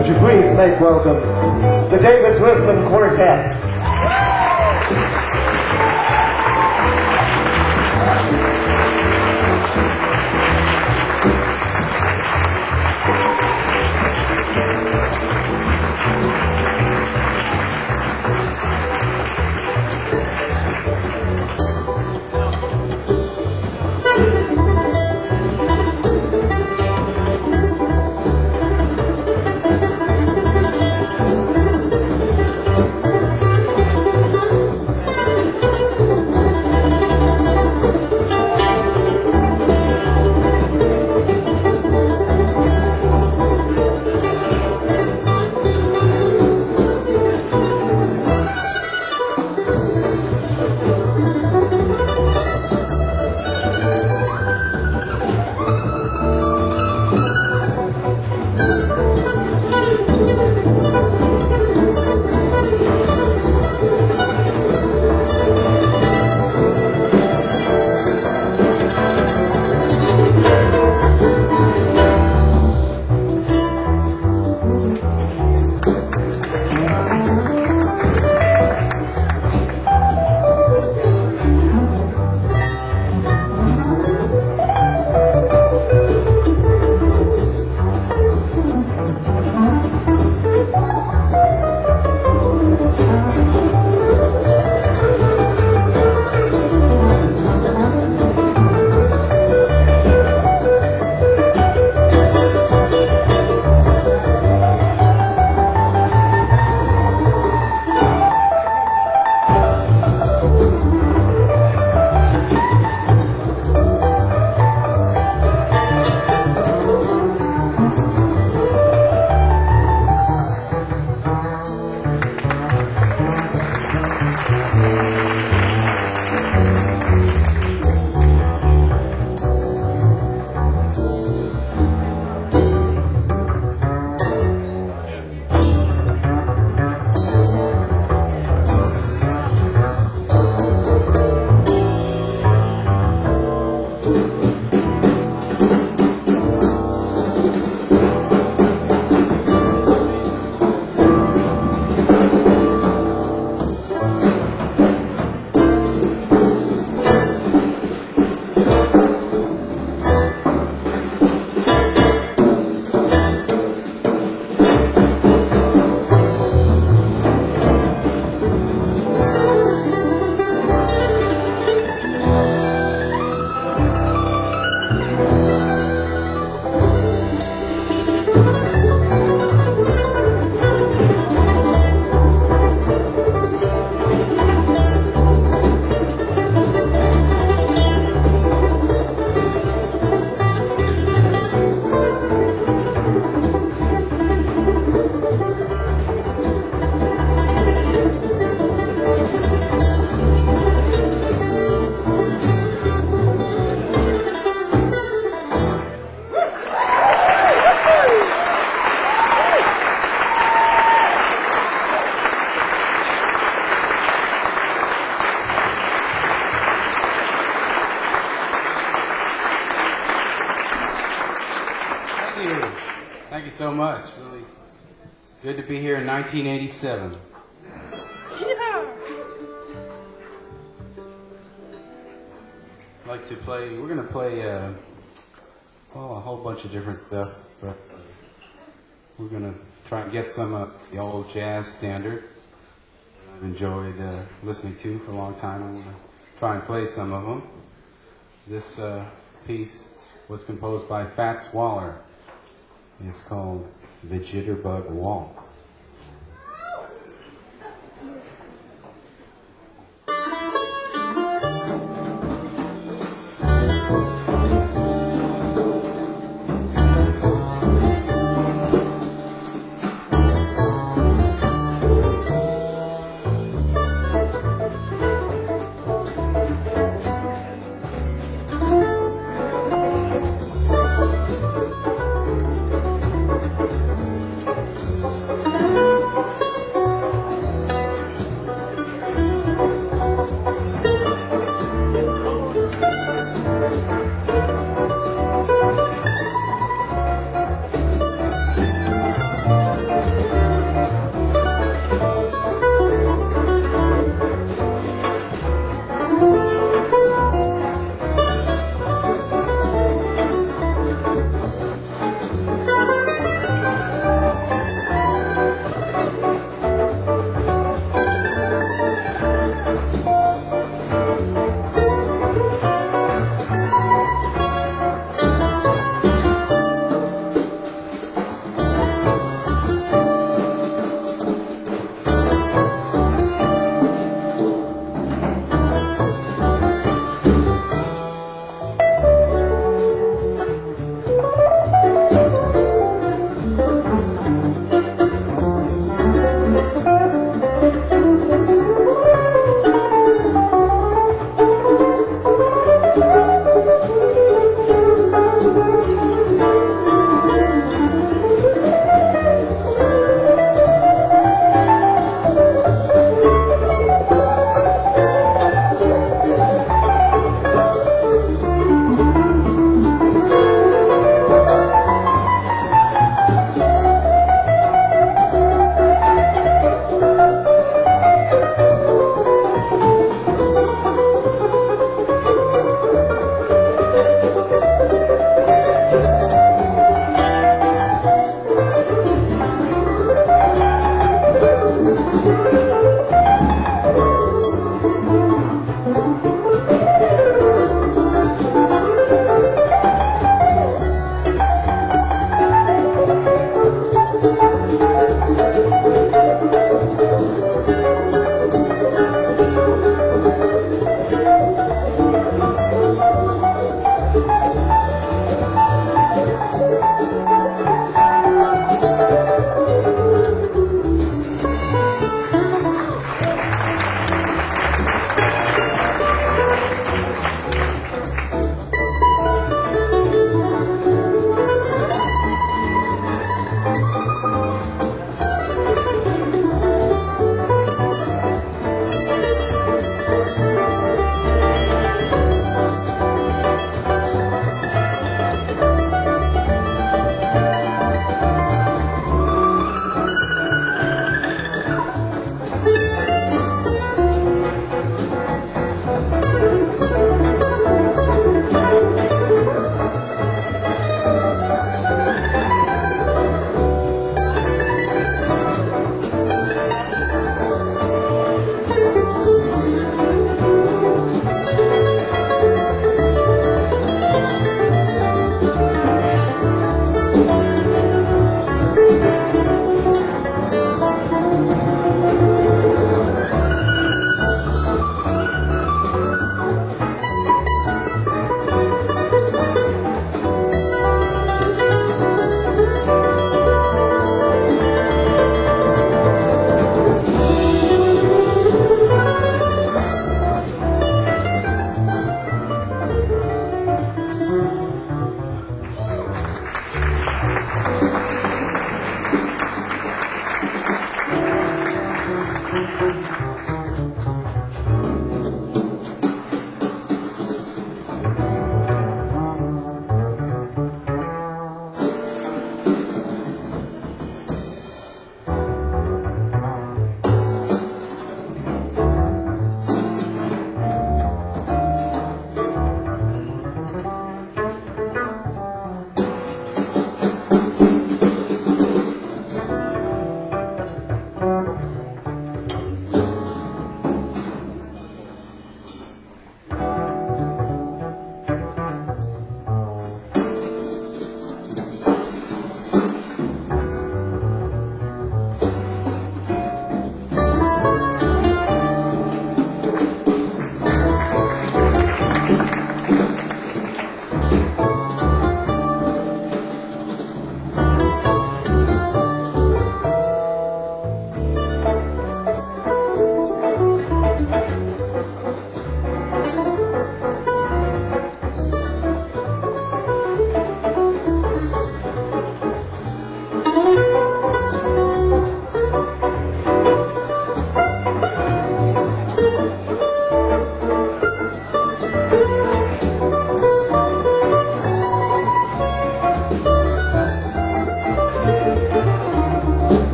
Would you please make welcome the David Twisman Quartet. Thank you so much. Really good to be here in 1987. I'd like to play, we're going to play a whole bunch of different stuff, but we're going to try and get some of the old jazz standards I've enjoyed listening to for a long time. I'm going to try and play some of them. This piece was composed by Fats Waller. It's called The Jitterbug Waltz.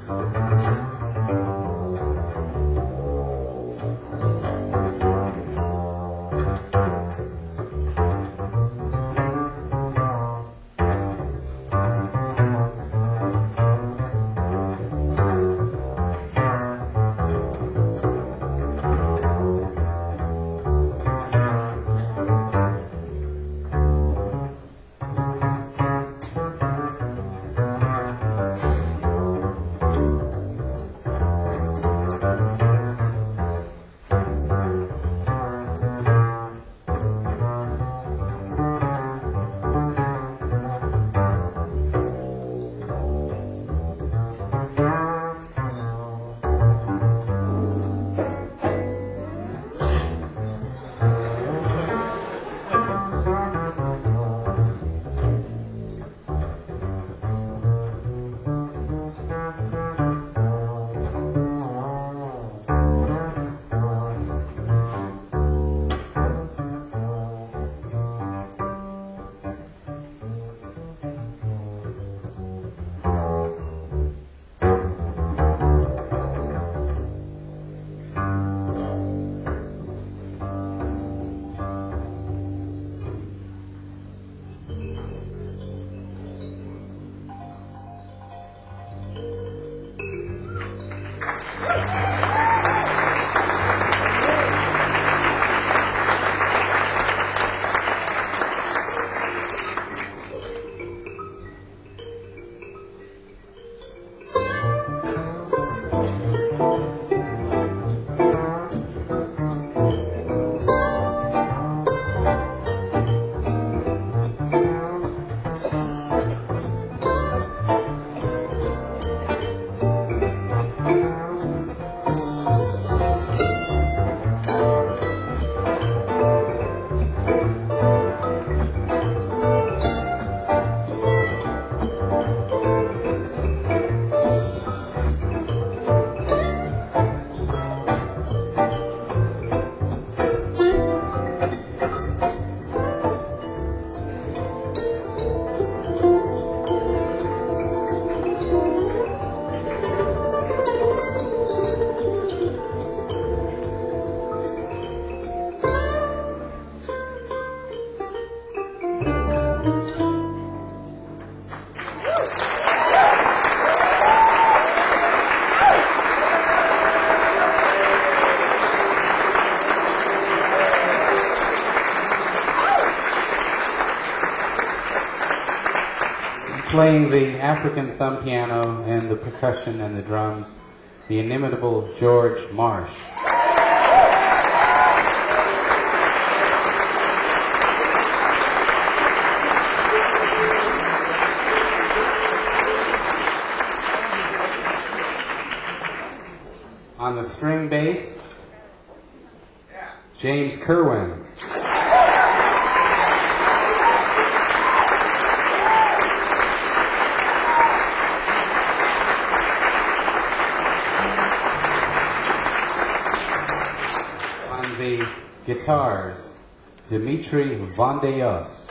Playing the African thumb piano and the percussion and the drums, the inimitable George Marsh. On the string bass, James Kerwin. The guitars, Dimitri Vandeyos.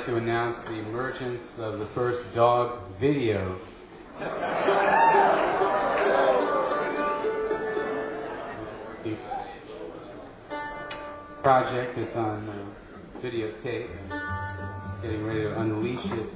like to announce the emergence of the first dog video. The project is on videotape and getting ready to unleash it.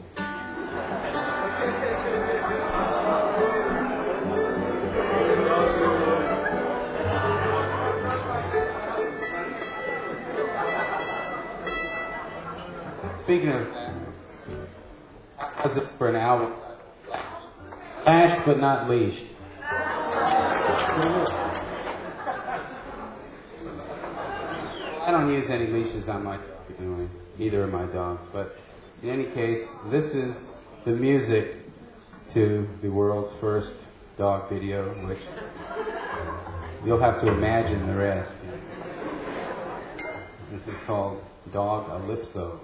Speaking of, how's it for an album? Lashed but not leashed. I don't use any leashes on my dog anyway, either of my dogs. But in any case, this is the music to the world's first dog video, which you'll have to imagine the rest. This is called Dog Alypso.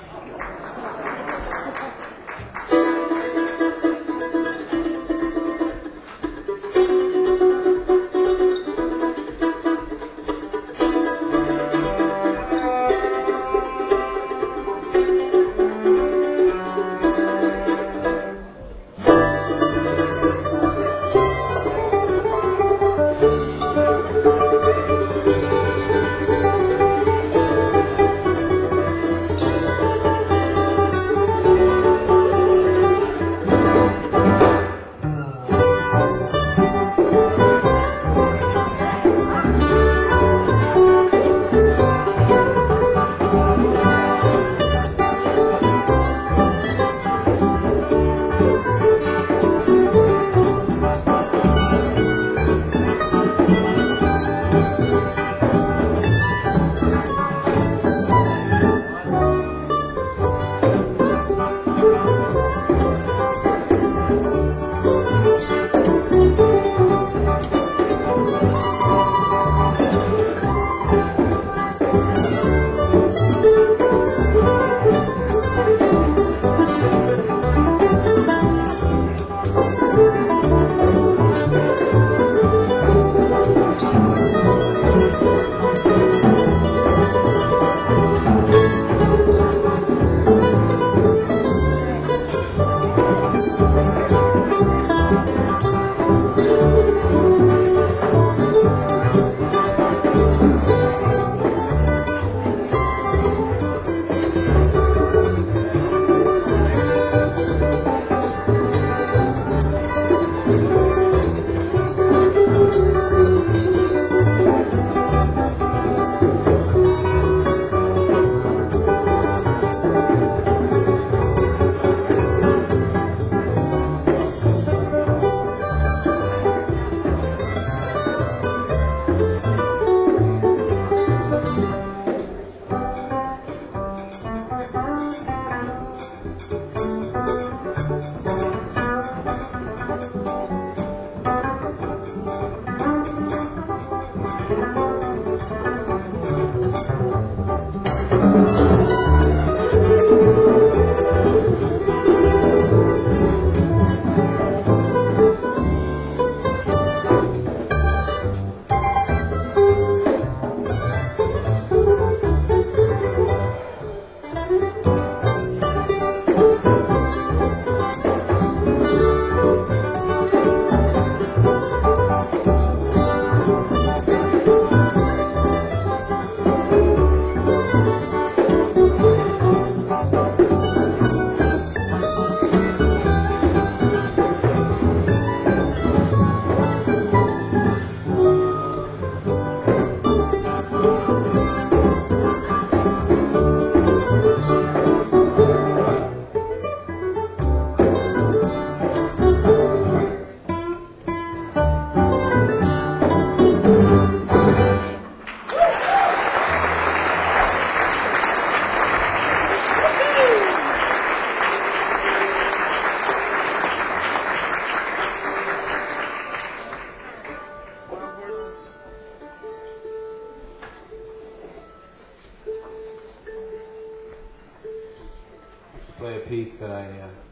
Play a piece that I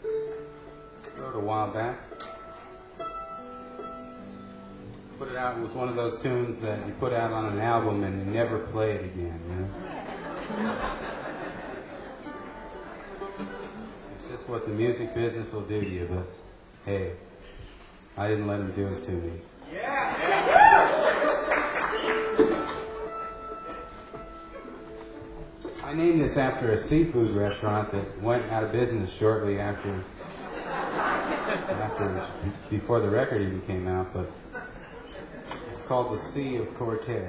wrote a while back. Put it out. It was one of those tunes that you put out on an album and you never play it again. You know? That's what the music business will do to you, but hey, I didn't let him do it to me. I named this after a seafood restaurant that went out of business shortly before the record even came out, but it's called the Sea of Cortez.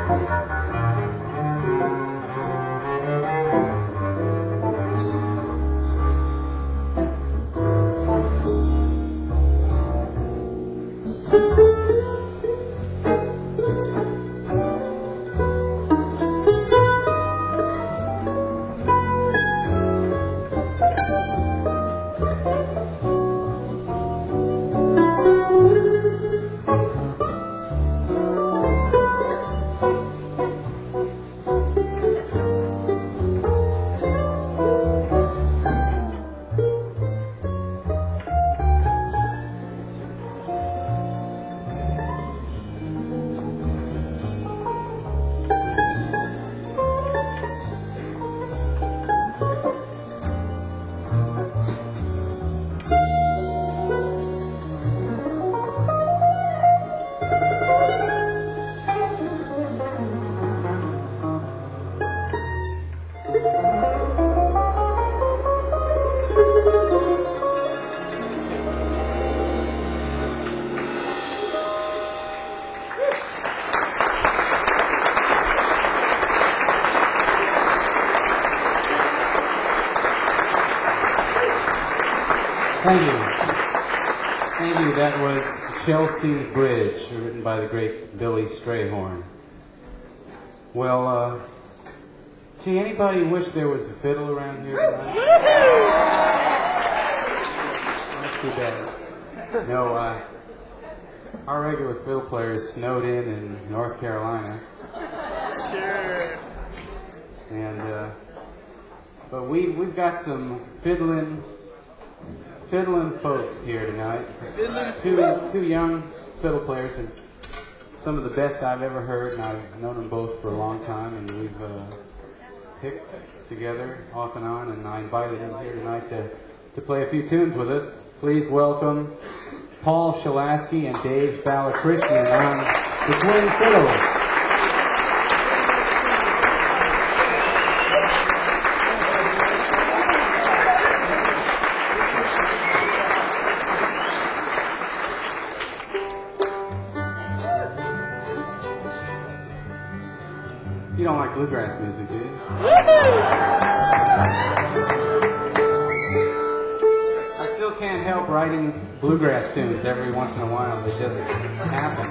Thank you. Thank you. That was Chelsea Bridge, written by the great Billy Strayhorn. Well, gee, anybody wish there was a fiddle around here tonight? That's too bad. No, our regular fiddle player is snowed in North Carolina. Sure. And, but we've got some fiddling folks here tonight. Two young fiddle players, and some of the best I've ever heard, and I've known them both for a long time, and we've picked together off and on, and I invited them here tonight to play a few tunes with us. Please welcome Paul Shalasky and Dave Balakrishnan on the twin fiddles. You don't like bluegrass music, do you? I still can't help writing bluegrass tunes every once in a while. They just happen.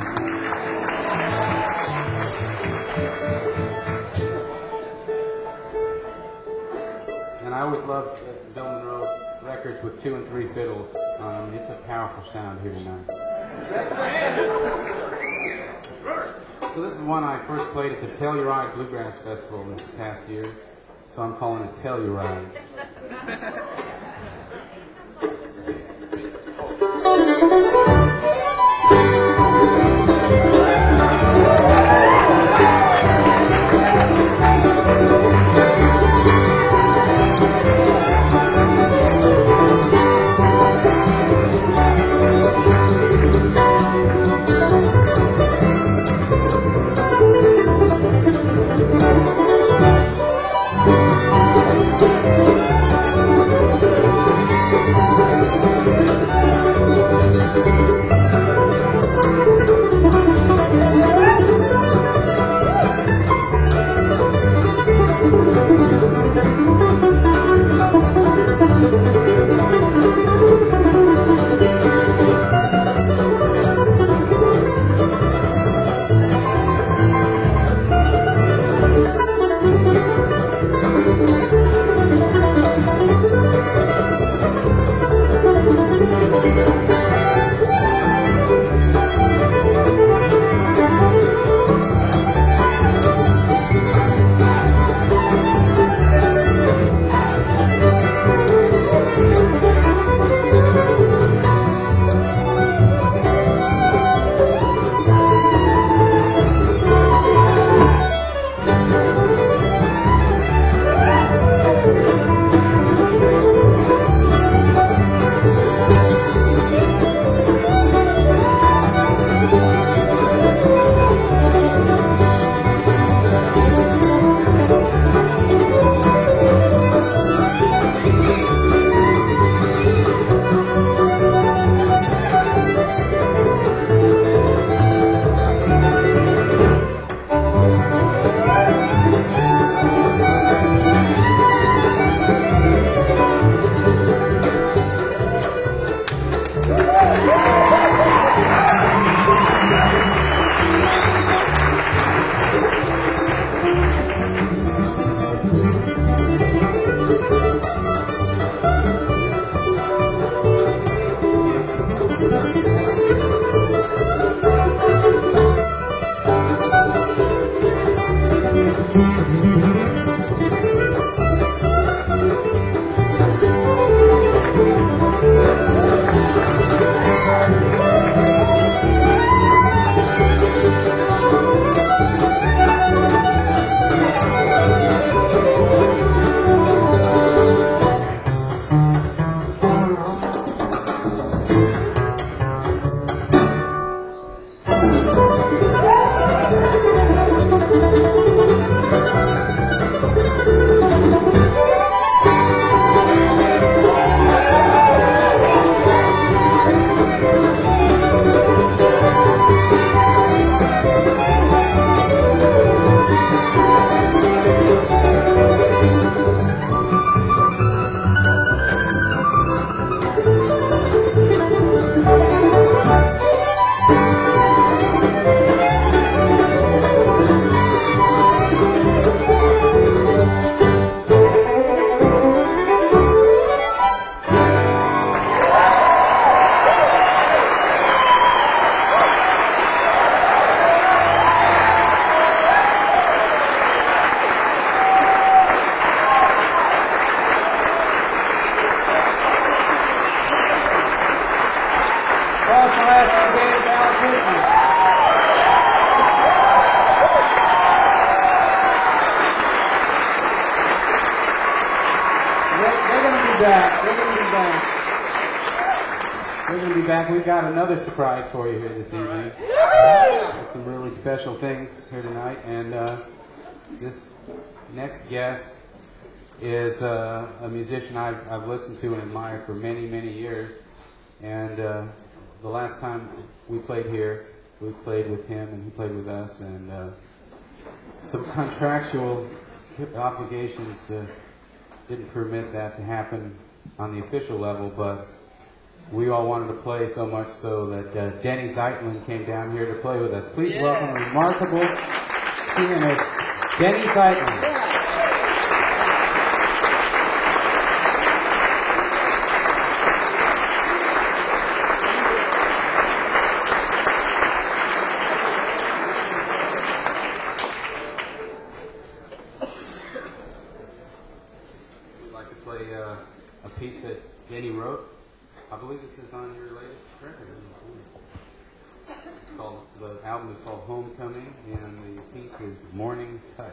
And I always loved Bill Monroe records with 2 and 3 fiddles on them. It's a powerful sound here tonight. So this is one I first played at the Telluride Bluegrass Festival this past year. So I'm calling it Telluride. back. We're going to be back. We're going to be back. We've got another surprise for you here this evening. Got some really special things here tonight. And this next guest is a musician I've listened to and admired for many, many years. And the last time we played here, we played with him and he played with us. And some contractual obligations didn't permit that to happen on the official level, but we all wanted to play so much so that Denny Zeitlin came down here to play with us. Please welcome a remarkable pianist, Denny Zeitlin. We'd like to play a piece that Denny wrote. I believe this is on your latest record. It's called, the album is called Homecoming, and the piece is Morning Touch.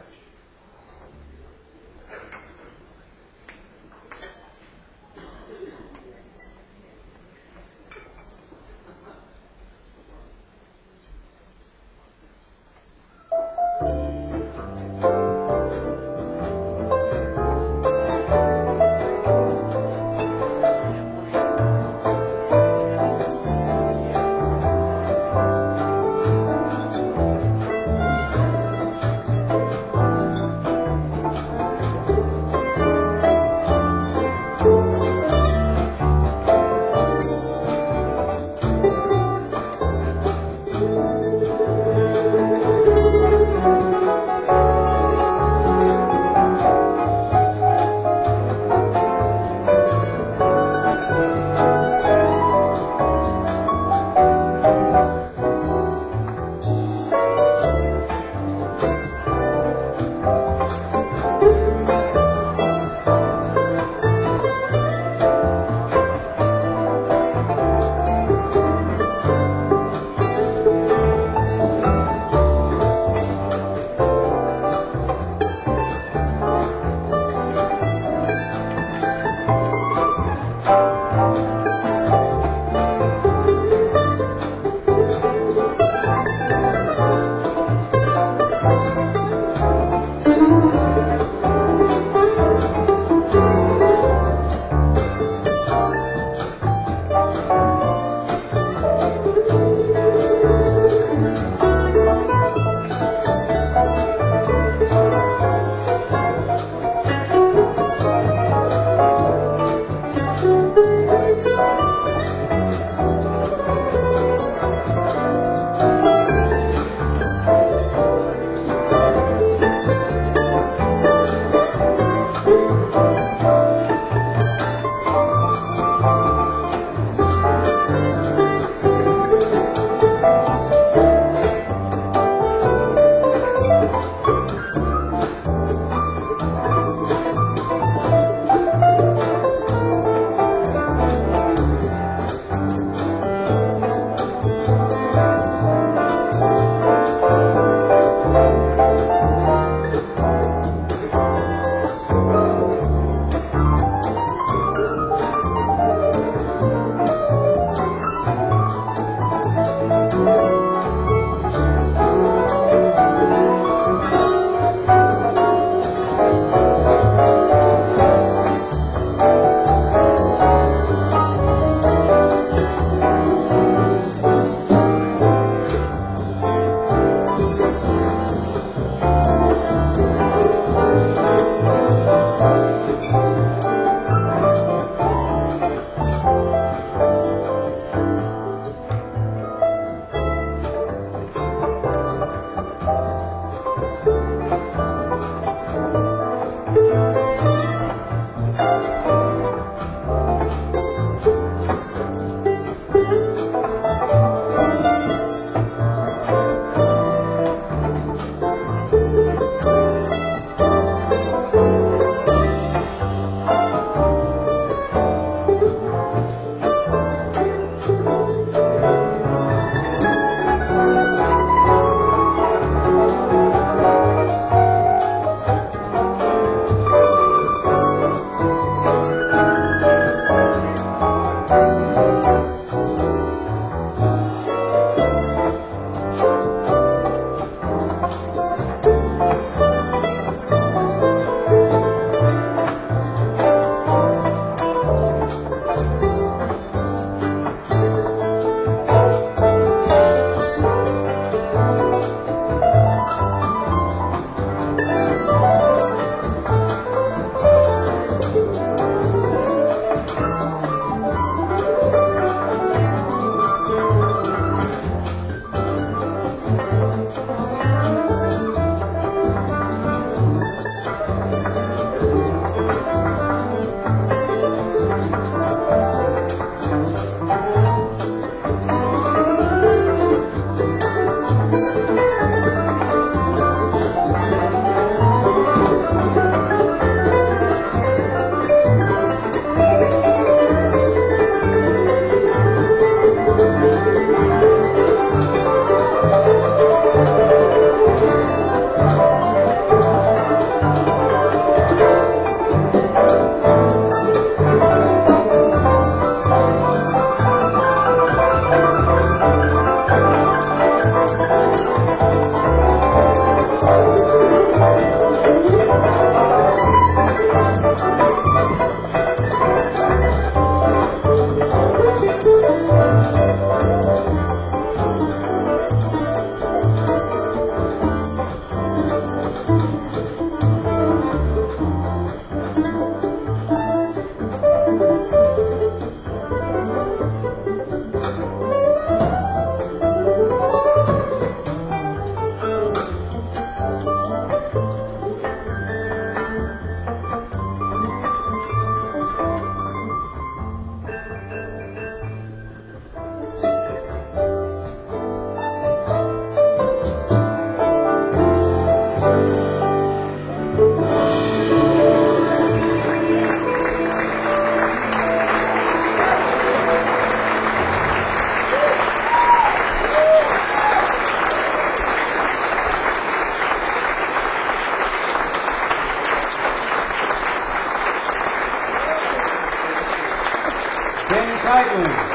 Danny Teichman.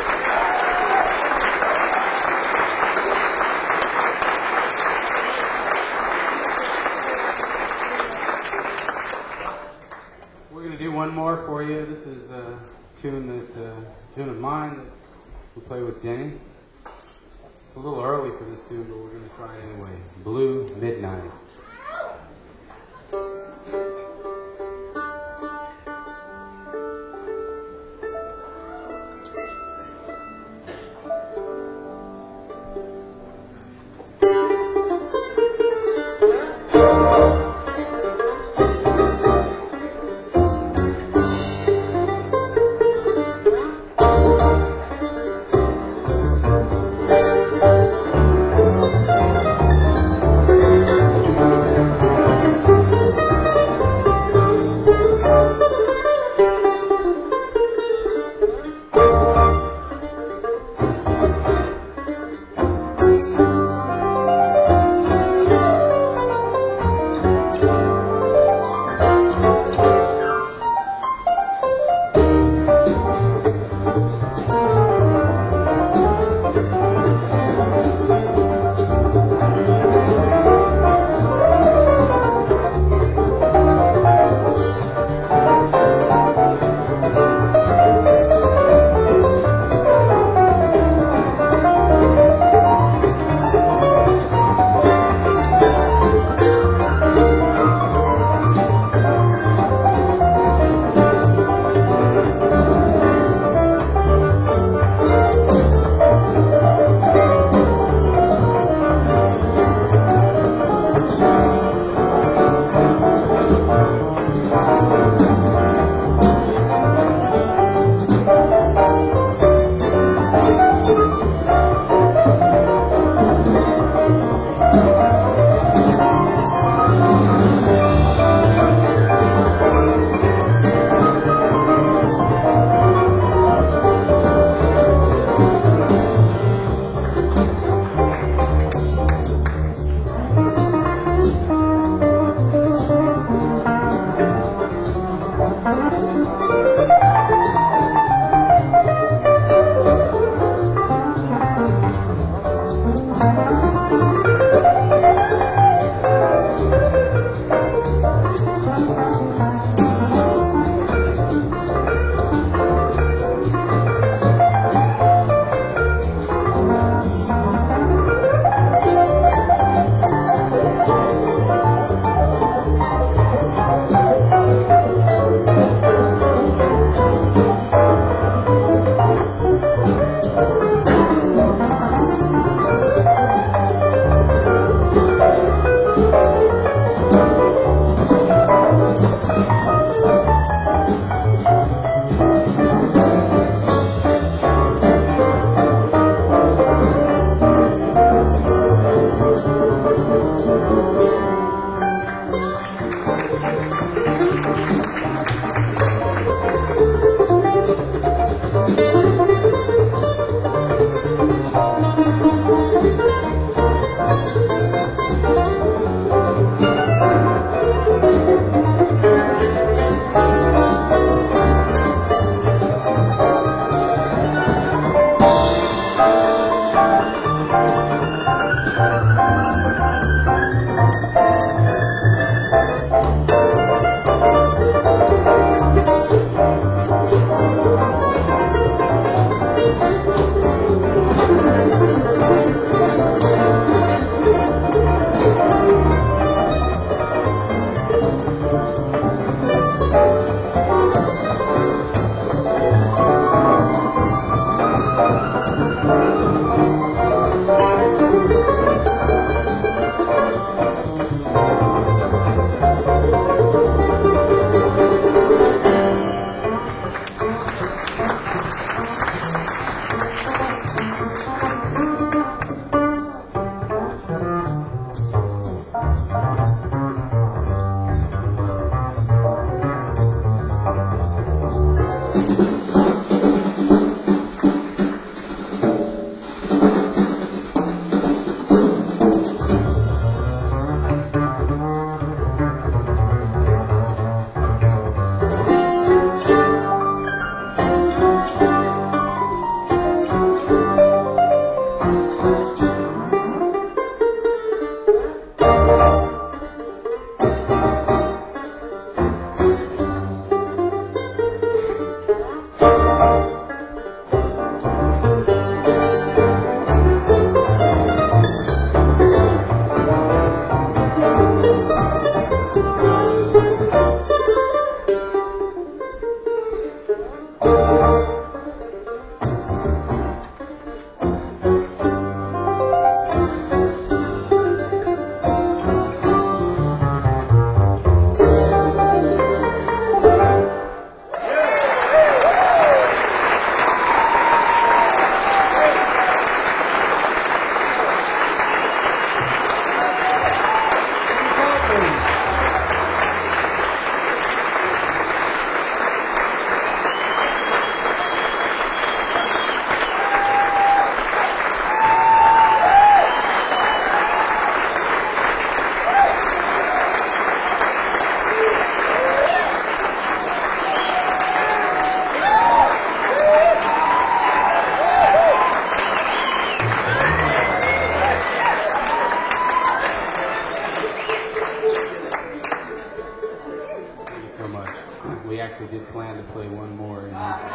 We're going to do one more for you. This is a tune of mine that we play with Denny. It's a little early for this tune, but we're going to try it anyway. Blue Midnight. actually did plan to play one more.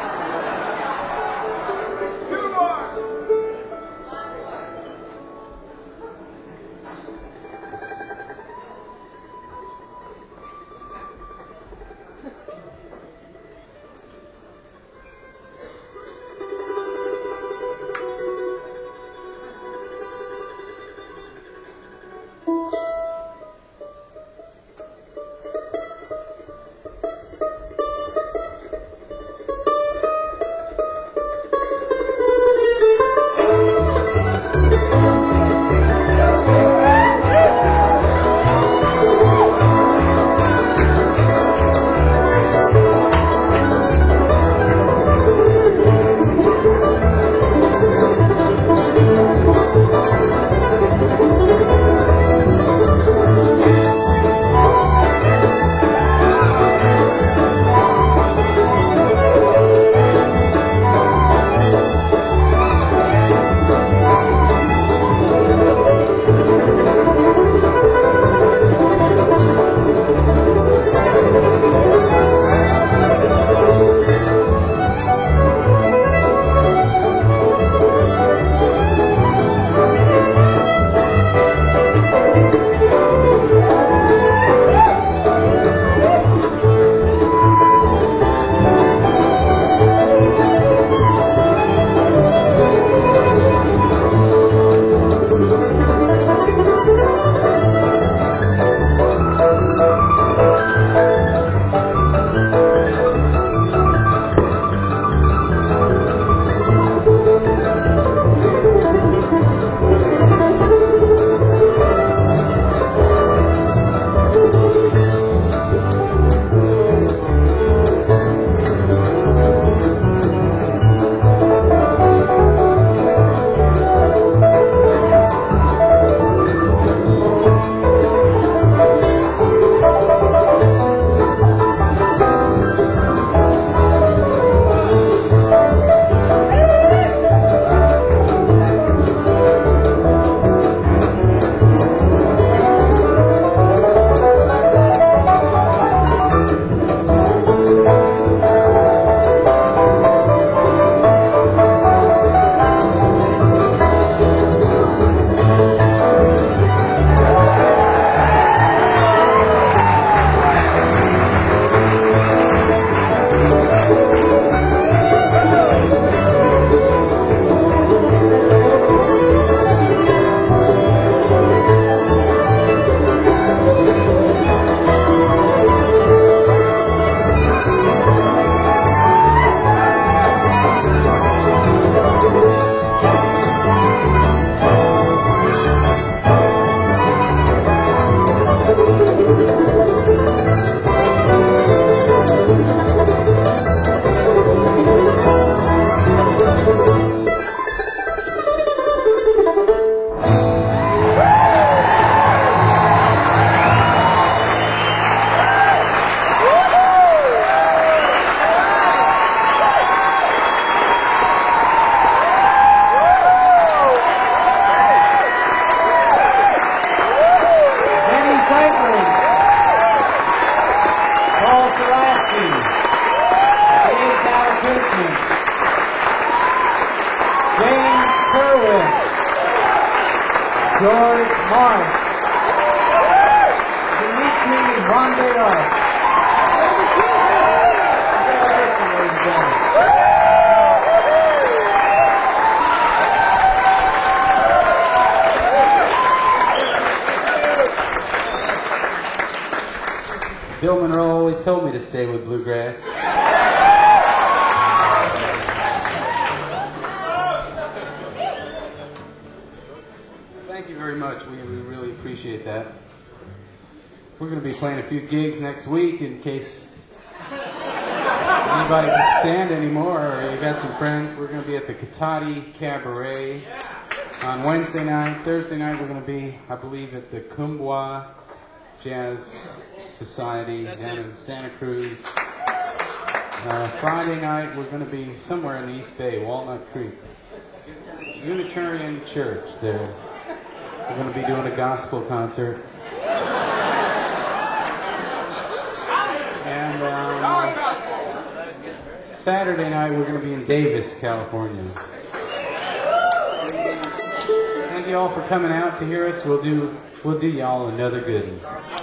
George Morris, Dimitri Vandelar. Bill Monroe always told me to stay with bluegrass. Thank you very much. We really appreciate that. We're going to be playing a few gigs next week in case anybody can stand anymore or you got some friends. We're going to be at the Katati Cabaret on Wednesday night. Thursday night we're going to be, I believe, at the Kumbwa Jazz Society down in Santa Cruz. Friday night we're going to be somewhere in the East Bay, Walnut Creek. Unitarian Church there. We're going to be doing a gospel concert. And Saturday night, we're going to be in Davis, California. Thank you all for coming out to hear us. We'll do y'all another good one.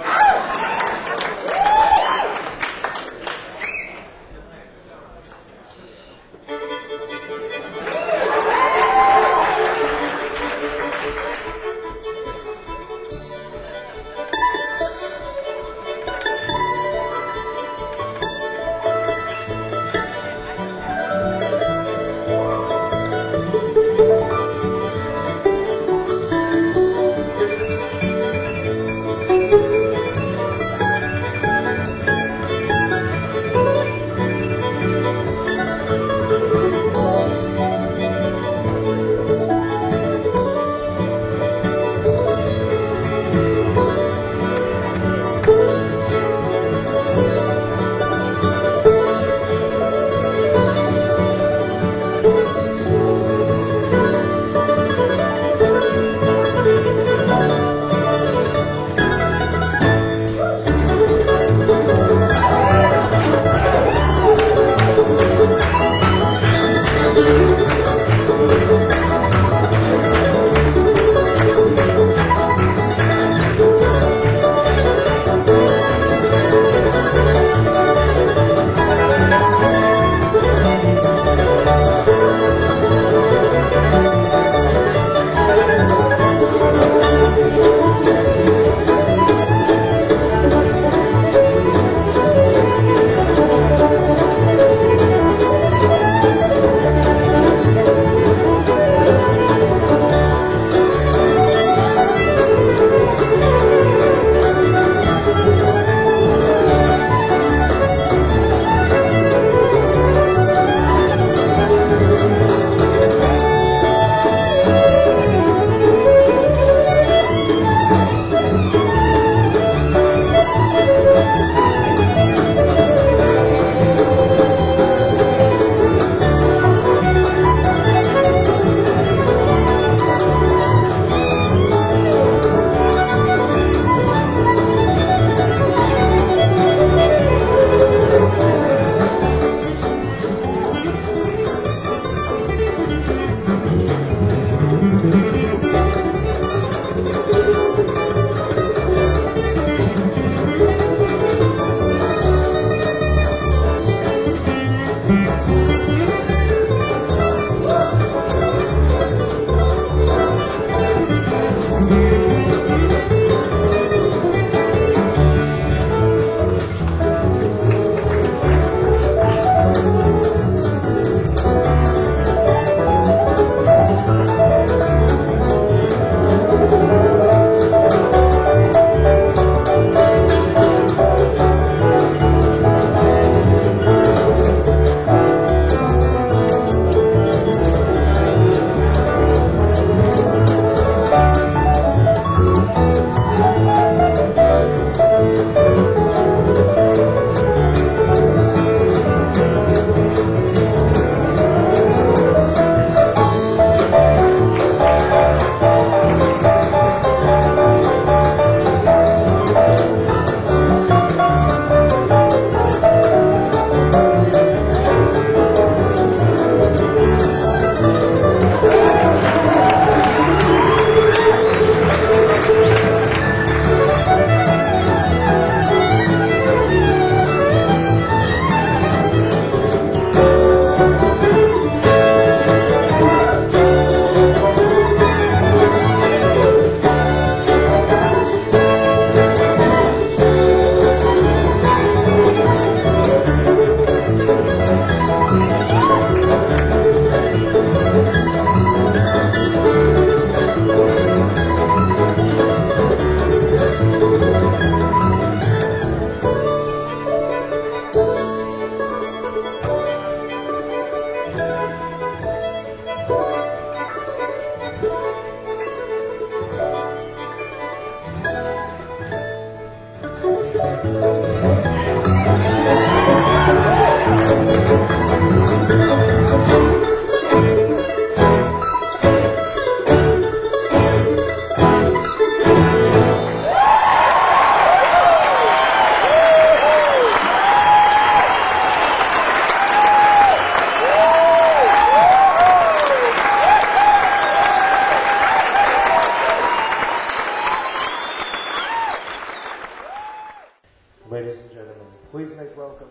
Ladies and gentlemen, please make welcome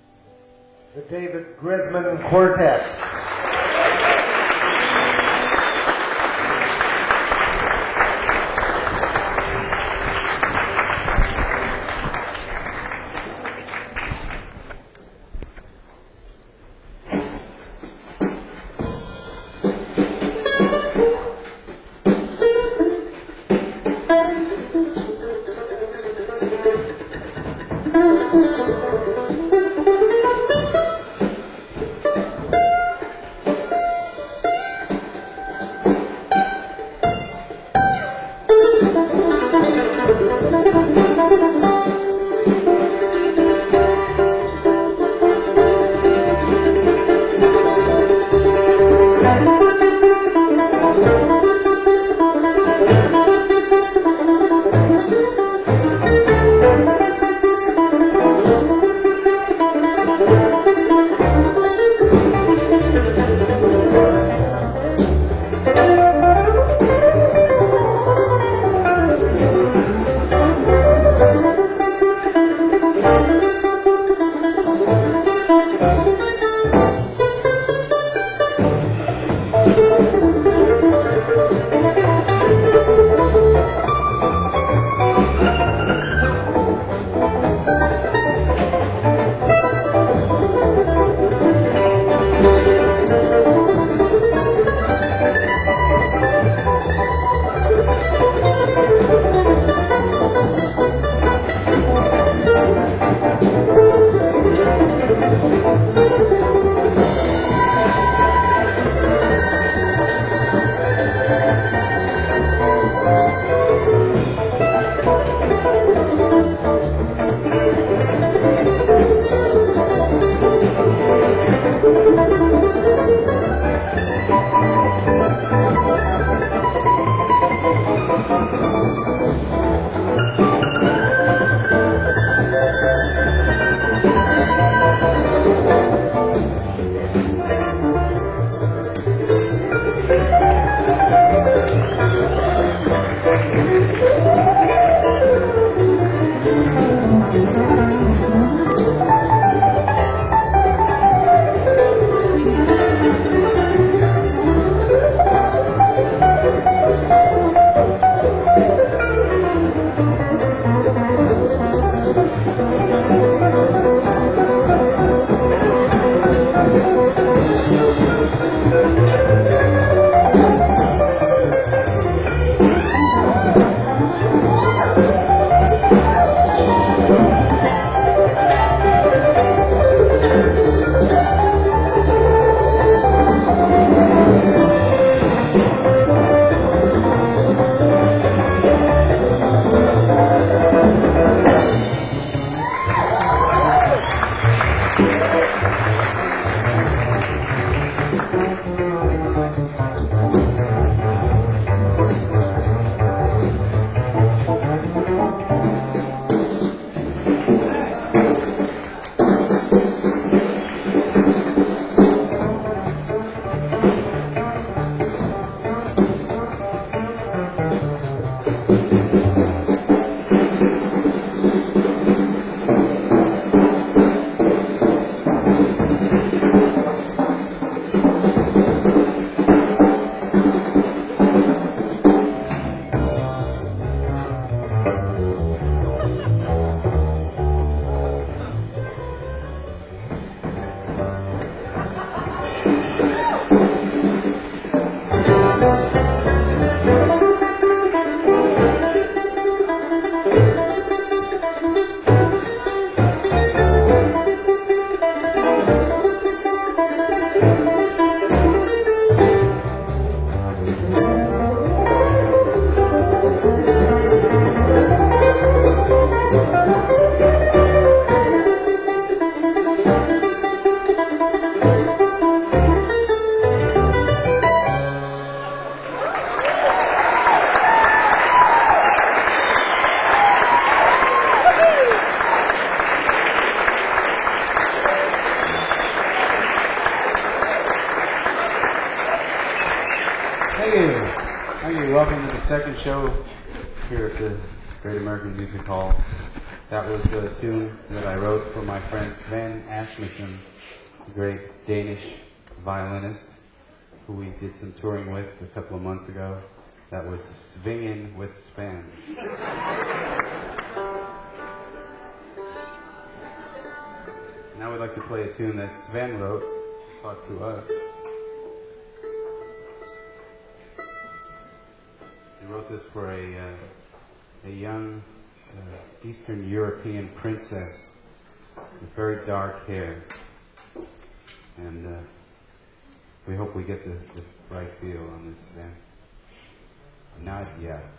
the David Grisman Quartet. Welcome to the second show here at the Great American Music Hall. That was a tune that I wrote for my friend Sven Asmussen, a great Danish violinist who we did some touring with a couple of months ago. That was Svingin' with Sven. Now we'd like to play a tune that Sven wrote, taught to us. He wrote this for a young Eastern European princess with very dark hair. And we hope we get the right feel on this, Sven. Nadia.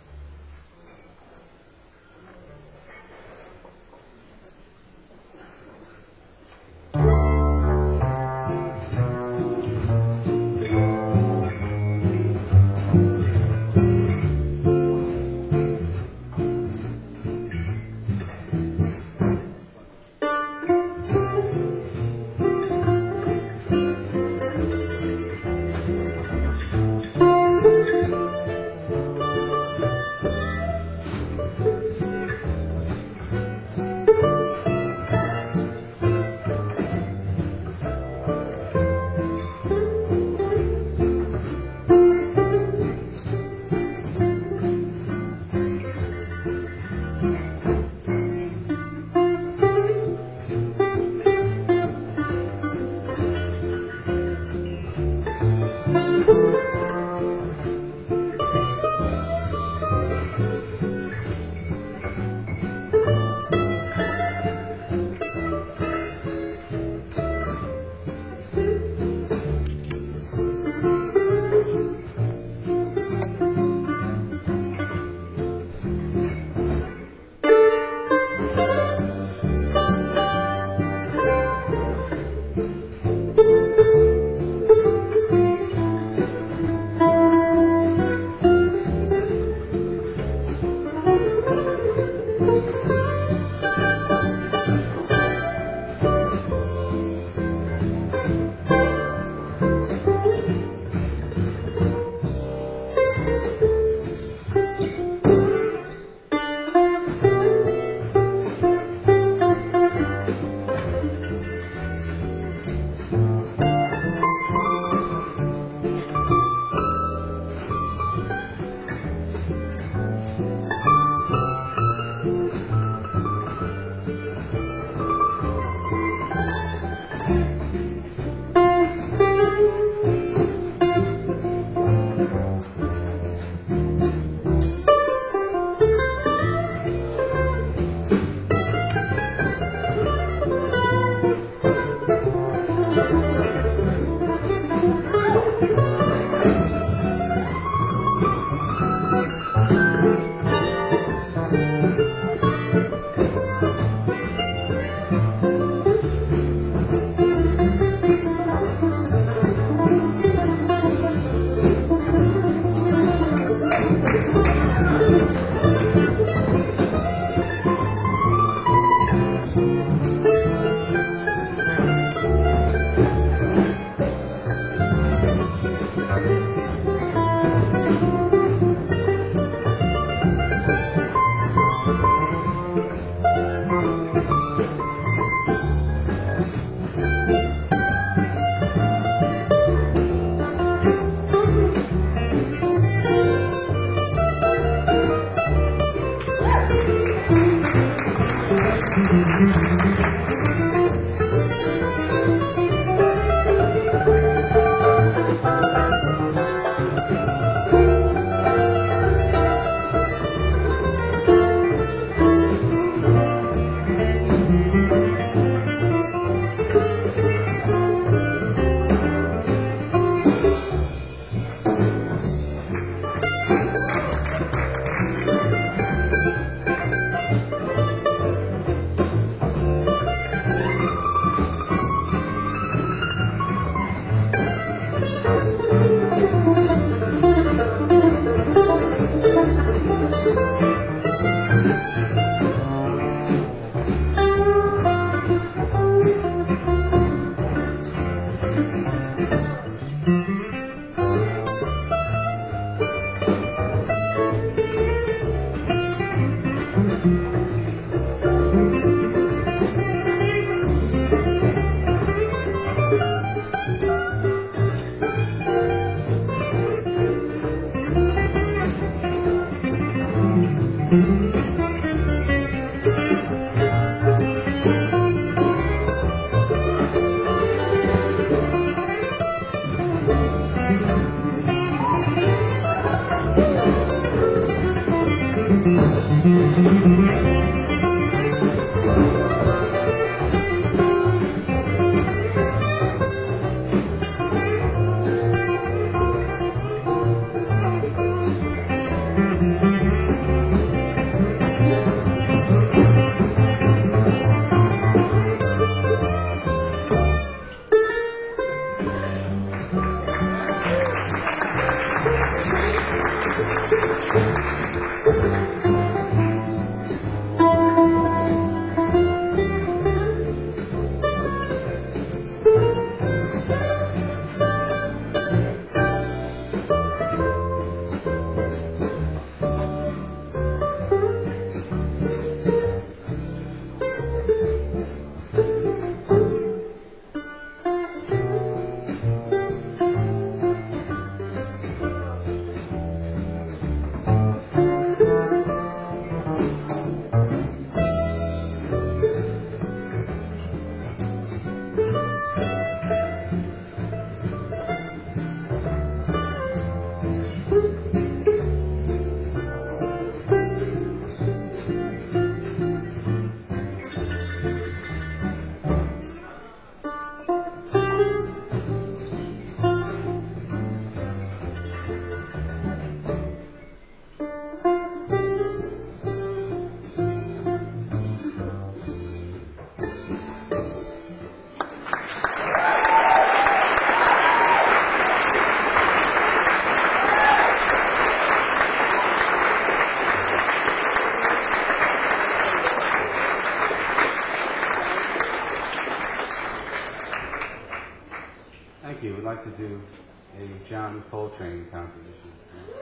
like to do a John Coltrane composition.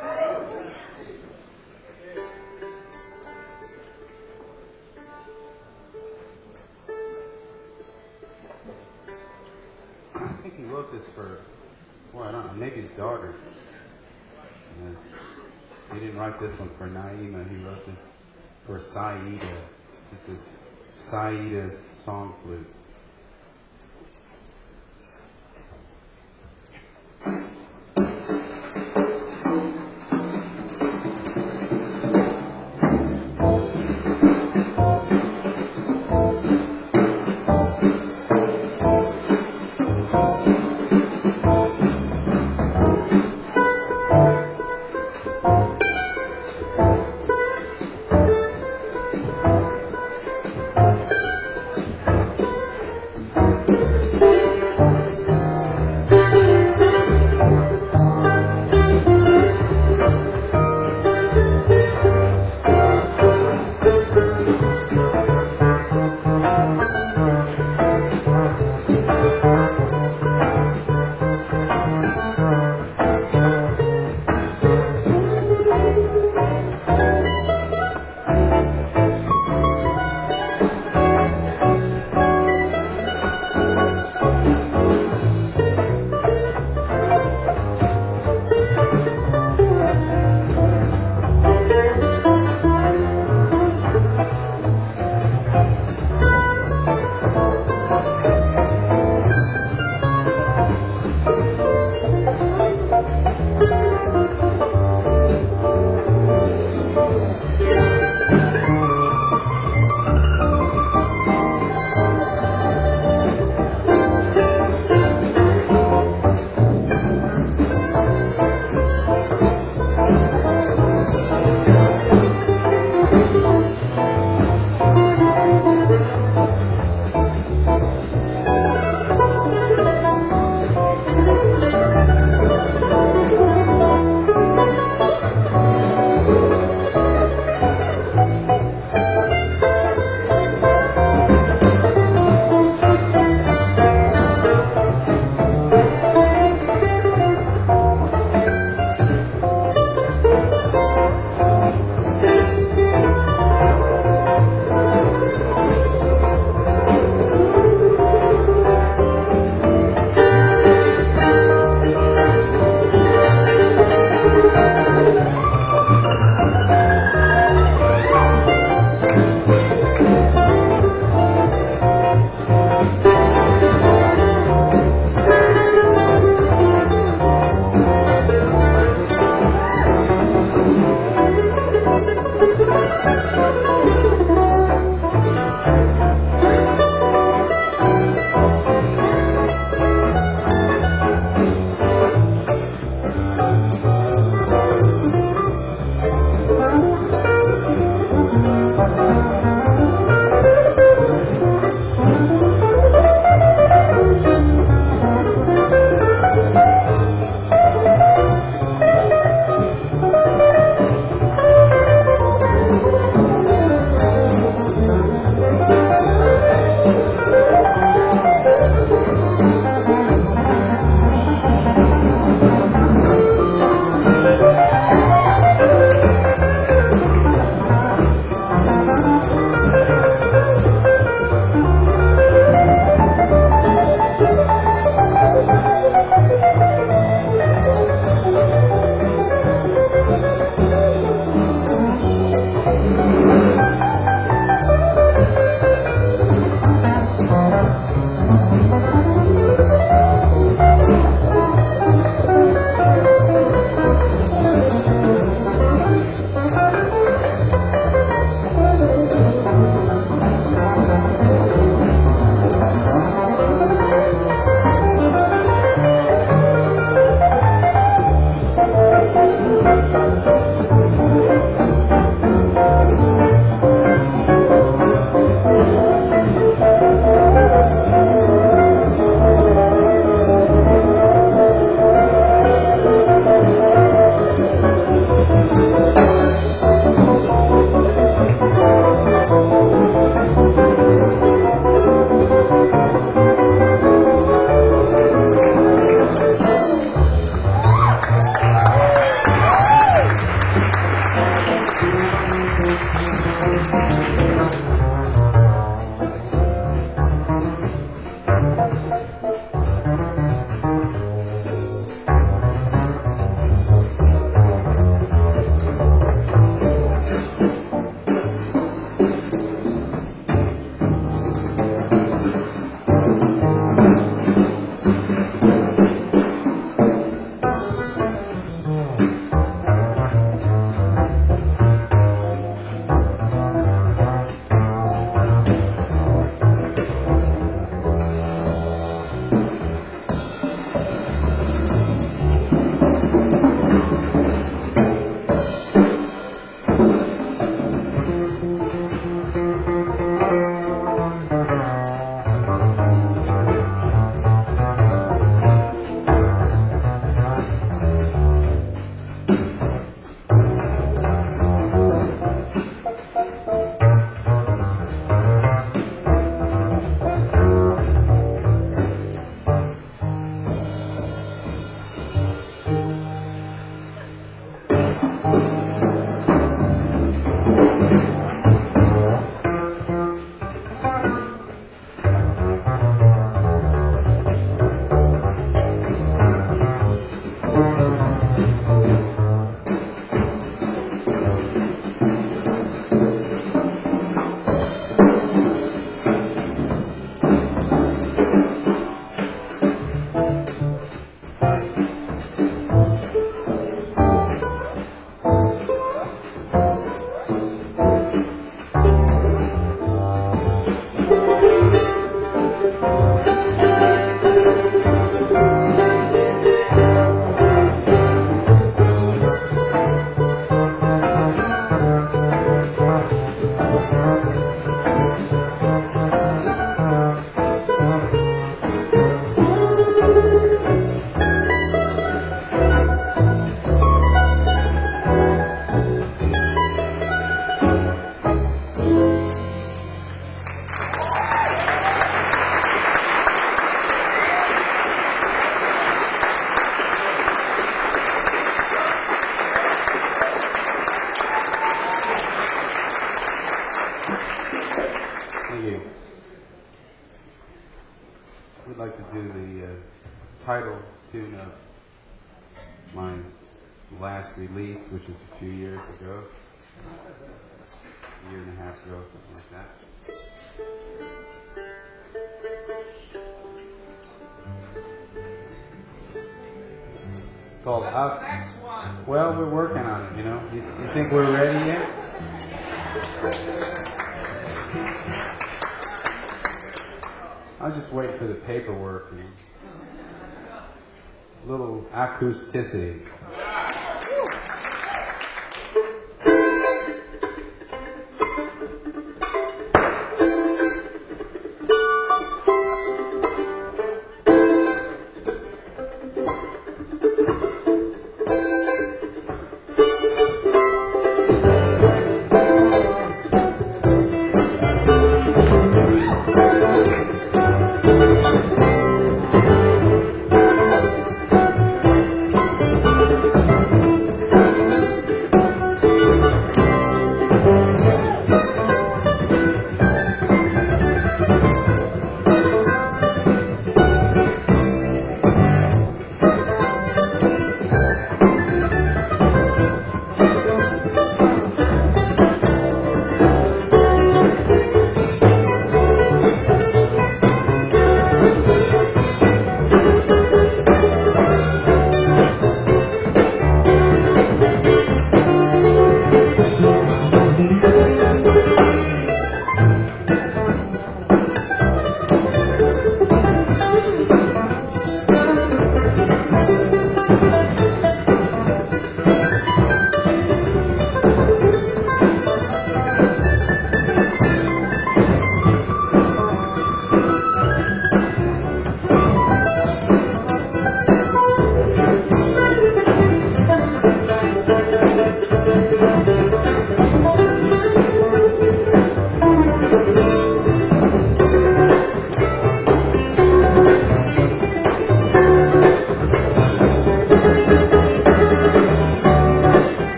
I think he wrote this for, well, I don't know, maybe his daughter. He didn't write this one for Naima, he wrote this for Saida. This is Saida's song flute. we'd like to do the title tune of my last release, which is a few years ago, a year and a half ago, something like that. It's called Up. Well, we're working on it, you know. You think we're ready yet? I'll just wait for the paperwork and a little acousticity.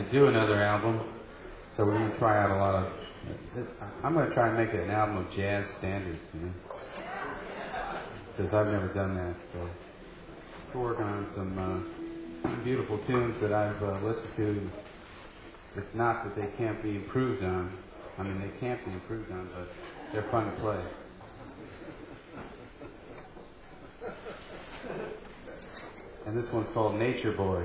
do another album, so we're going to try out a lot of. I'm going to try and make it an album of jazz standards, because I've never done that. So we're working on some beautiful tunes that I've listened to. It's not that they can't be improved on. I mean, they can't be improved on, but they're fun to play. And this one's called Nature Boy.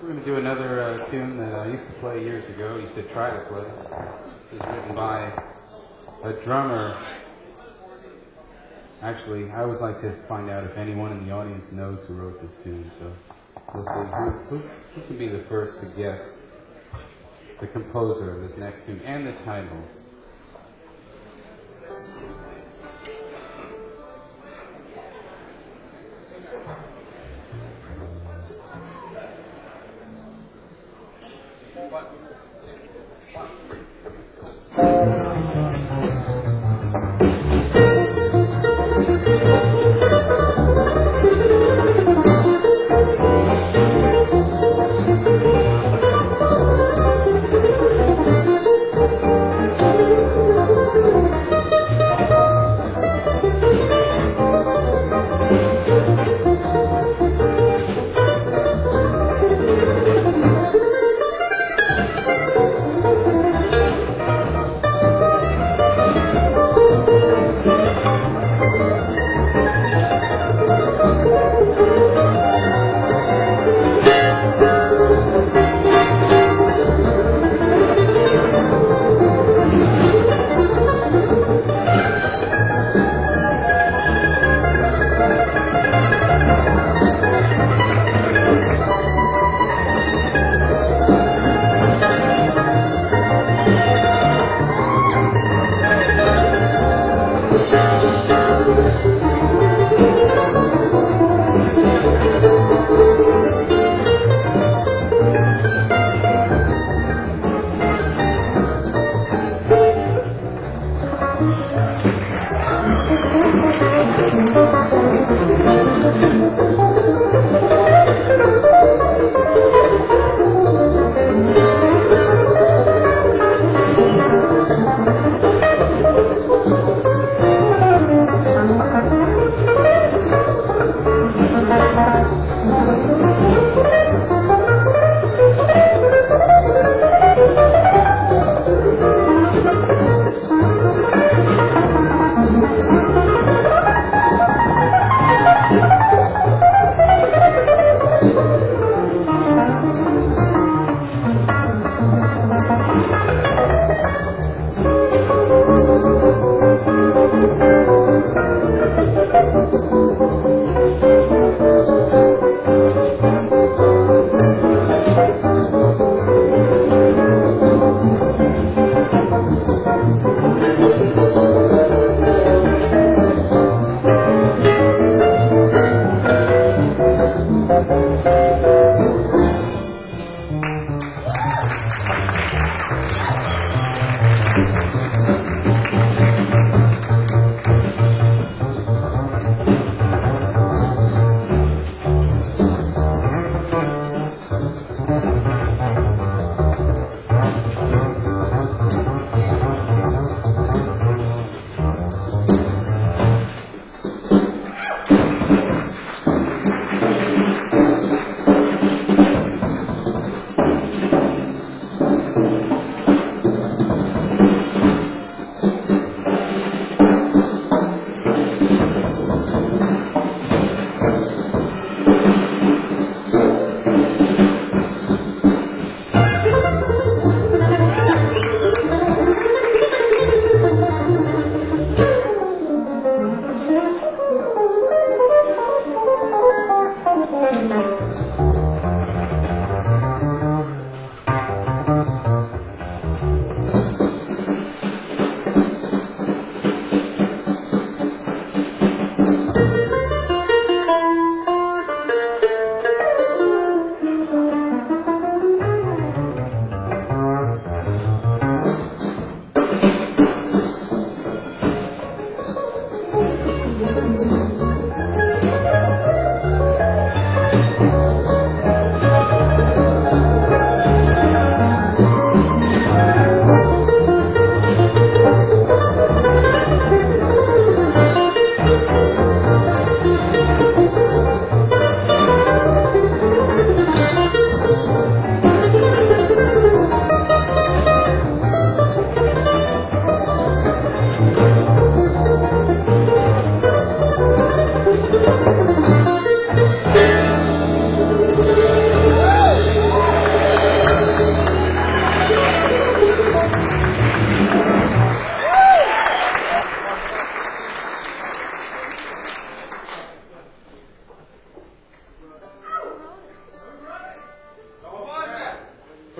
We're going to do another tune that I used to play years ago, used to try to play. It was written by a drummer. Actually, I always like to find out if anyone in the audience knows who wrote this tune, so we'll see who can be the first to guess the composer of this next tune and the title.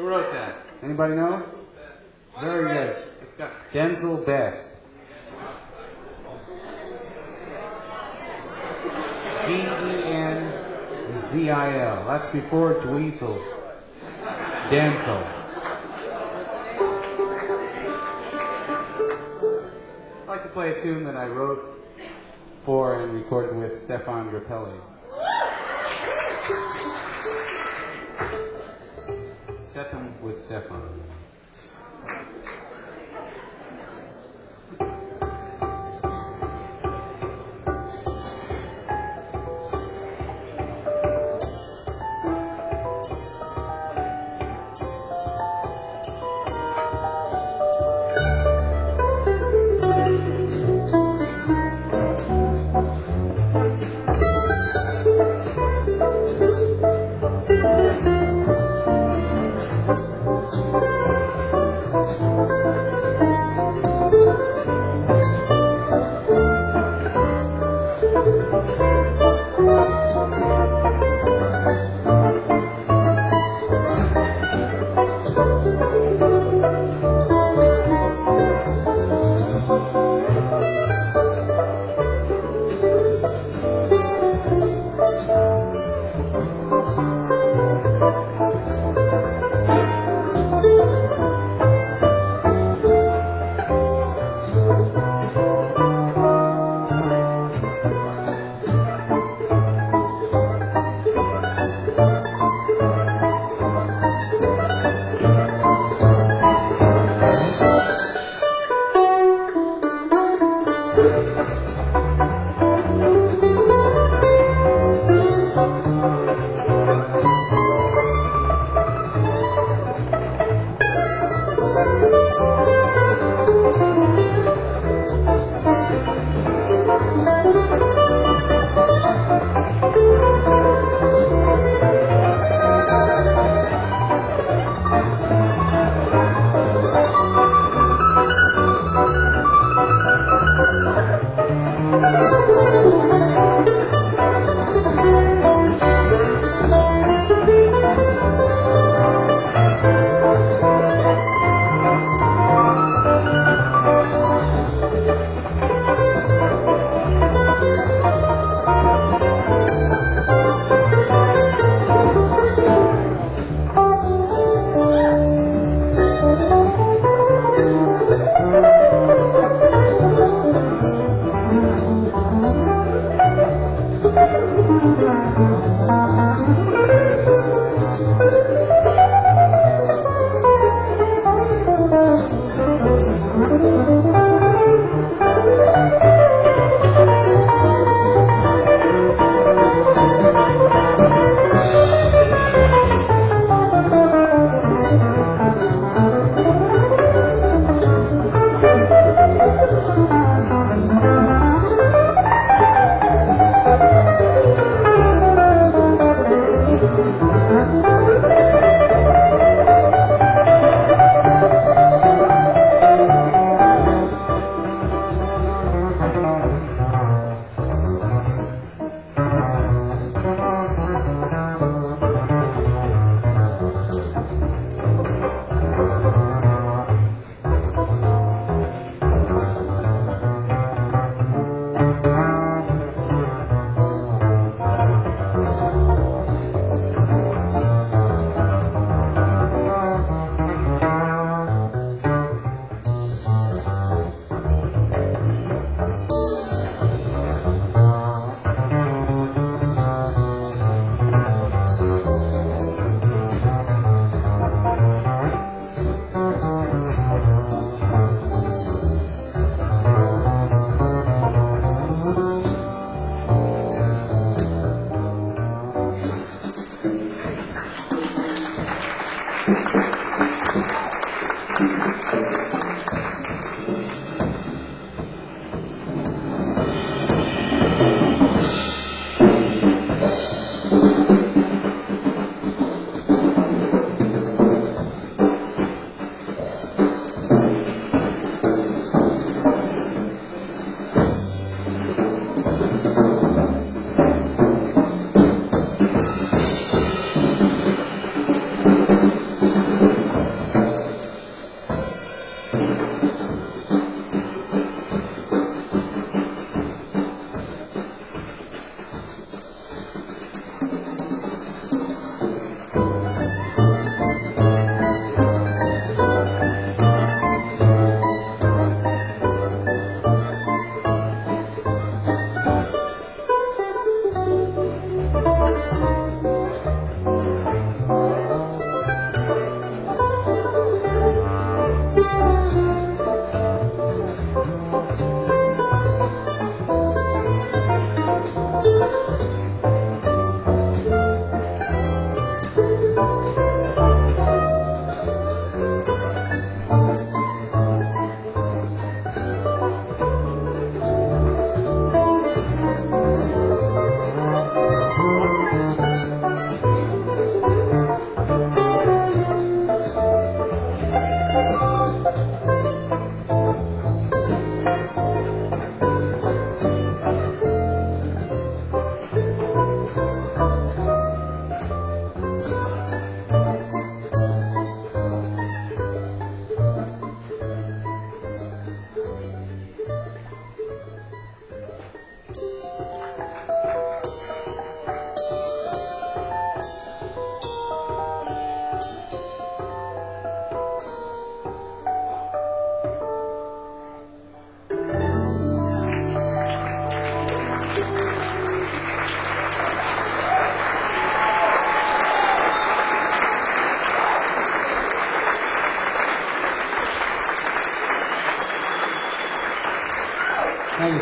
wrote that? Anybody know? Very good. It's got Denzel Best. Denzil. That's before Dweezil. Denzel. I'd like to play a tune that I wrote for and recorded with Stefan Grappelli. Steppin' with Stefan.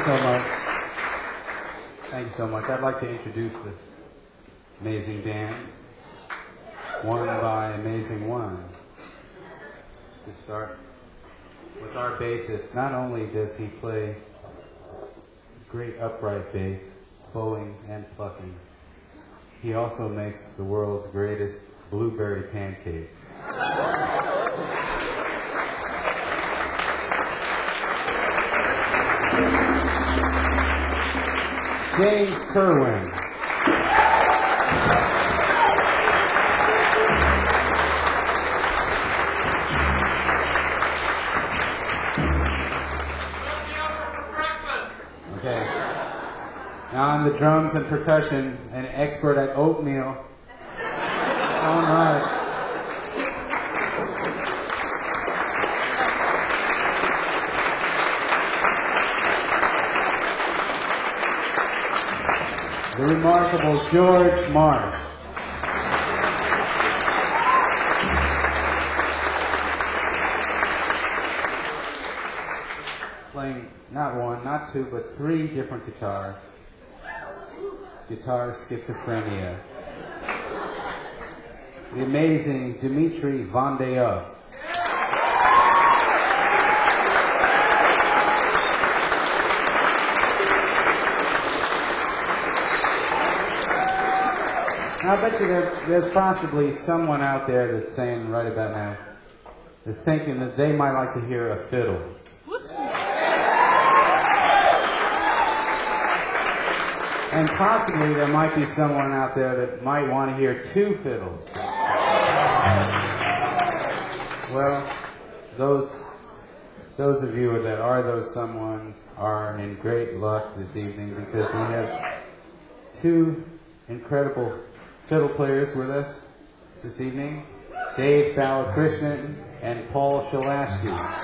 so much. Thank you so much. I'd like to introduce this amazing band, one by Amazing One. To start with our bassist, not only does he play great upright bass, flowing and plucking, he also makes the world's greatest blueberry pancakes. James Kerwin. Okay. Now on the drums and percussion, an expert at oatmeal. All right. The remarkable George Marsh. Playing not one, not two, but three different guitars. Guitar schizophrenia. The amazing Dimitri Vandeus. I bet you there's possibly someone out there that's saying right about now, they're thinking that they might like to hear a fiddle. And possibly there might be someone out there that might want to hear two fiddles. Well, those of you that are those someones are in great luck this evening because we have two incredible fiddle players with us this evening, Dave Balakrishnan and Paul Shalasky.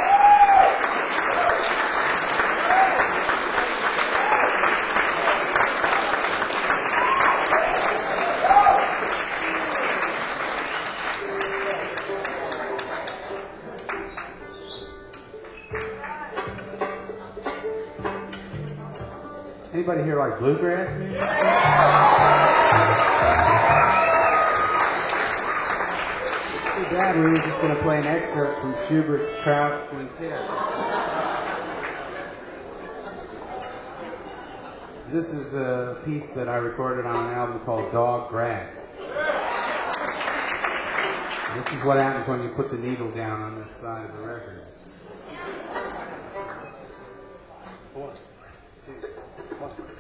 Anybody here like bluegrass music? Too bad we were just going to play an excerpt from Schubert's Trout Quintet. This is a piece that I recorded on an album called Dog Grass. This is what happens when you put the needle down on the side of the record. One, two, one, two,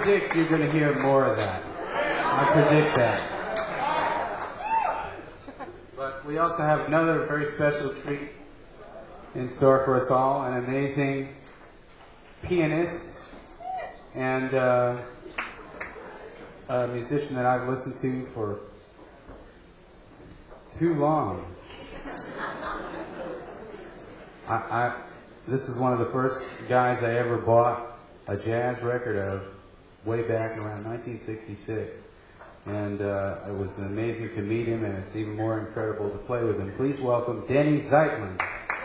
predict you're going to hear more of that. I predict that. But we also have another very special treat in store for us all, an amazing pianist and a musician that I've listened to for too long. This is one of the first guys I ever bought a jazz record of way back around 1966. And it was amazing to meet him, and it's even more incredible to play with him. Please welcome Denny Zeitlin.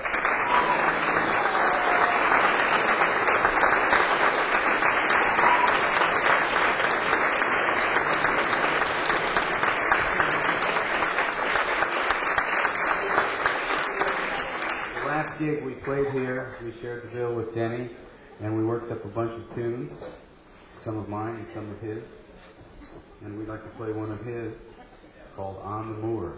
The last gig we played here, we shared the bill with Denny, and we worked up a bunch of tunes, some of mine and some of his. And we'd like to play one of his called On the Moor.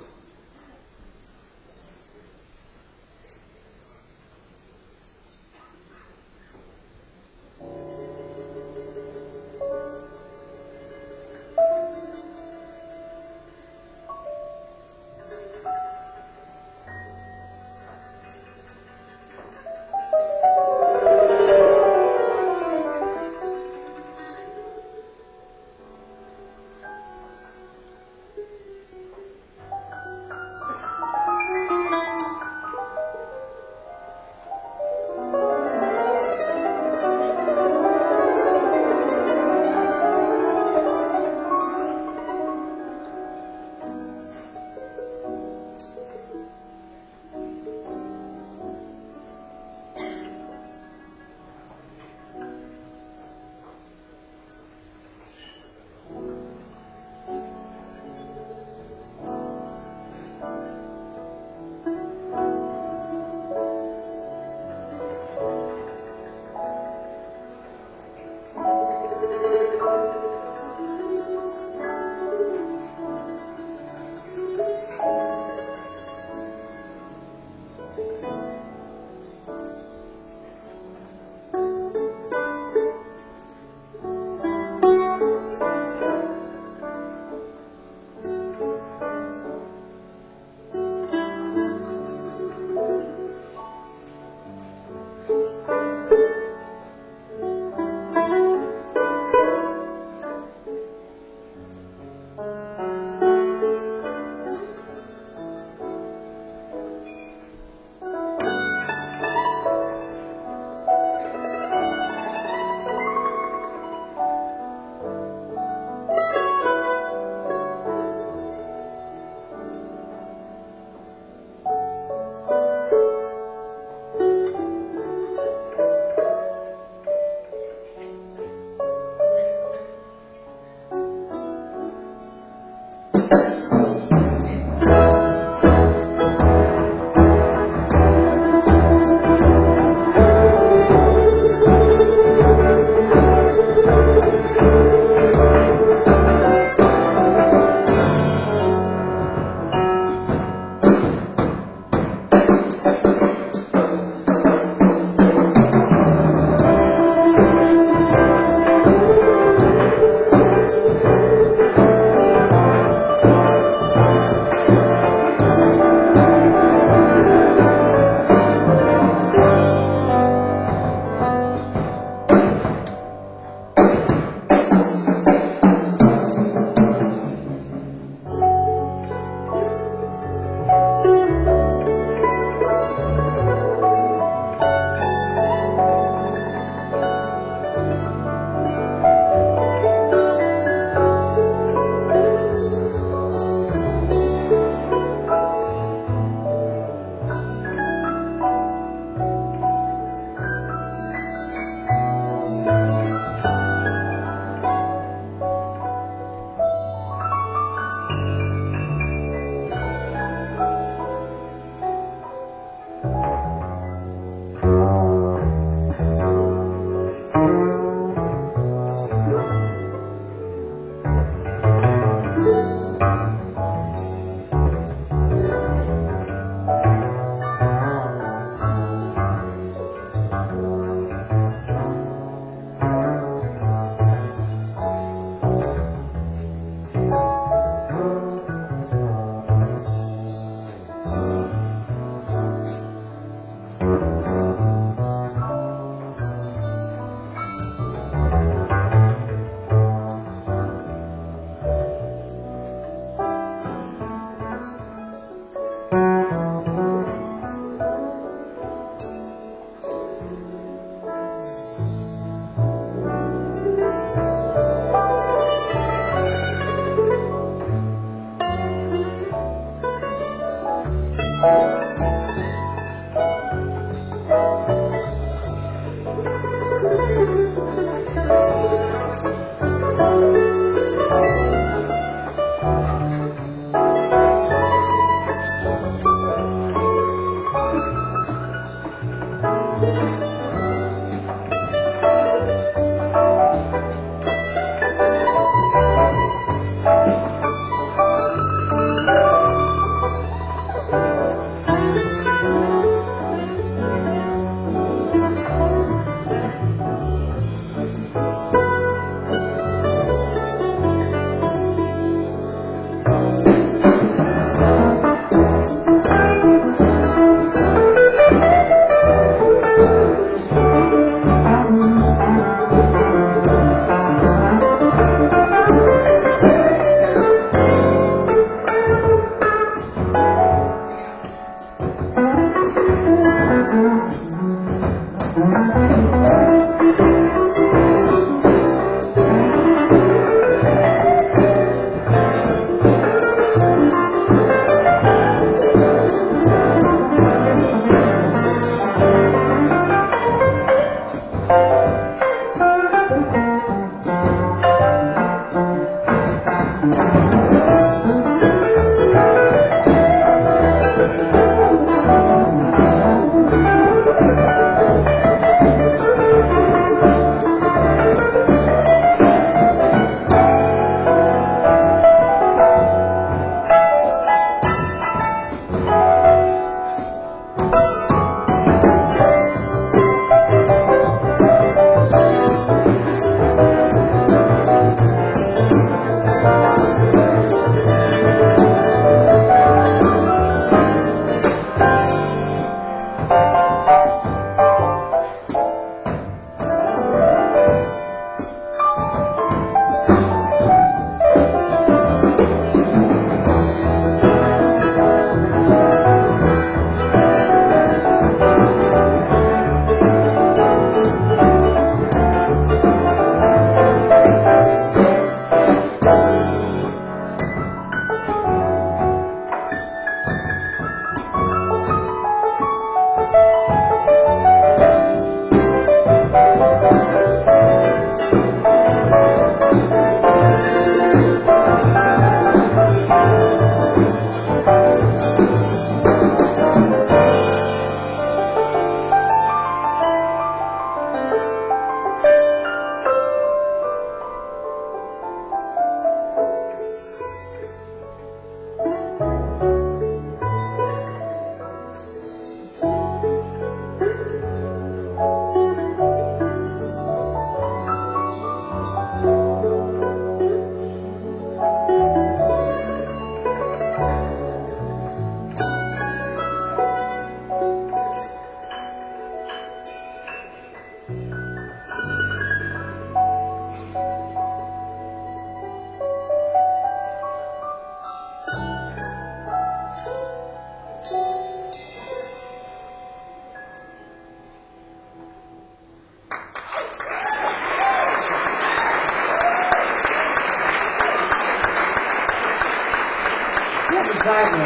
Simon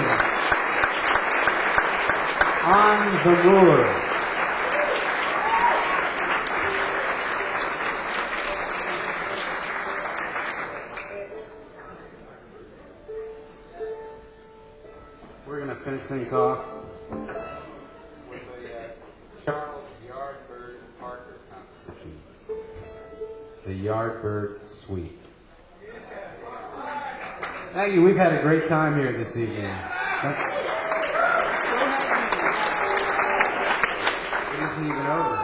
on the moor. We're going to finish things off with a Charles Yardbird Parker composition, the Yardbird Suite. Thank you. We've had a great time here this evening. It isn't even over.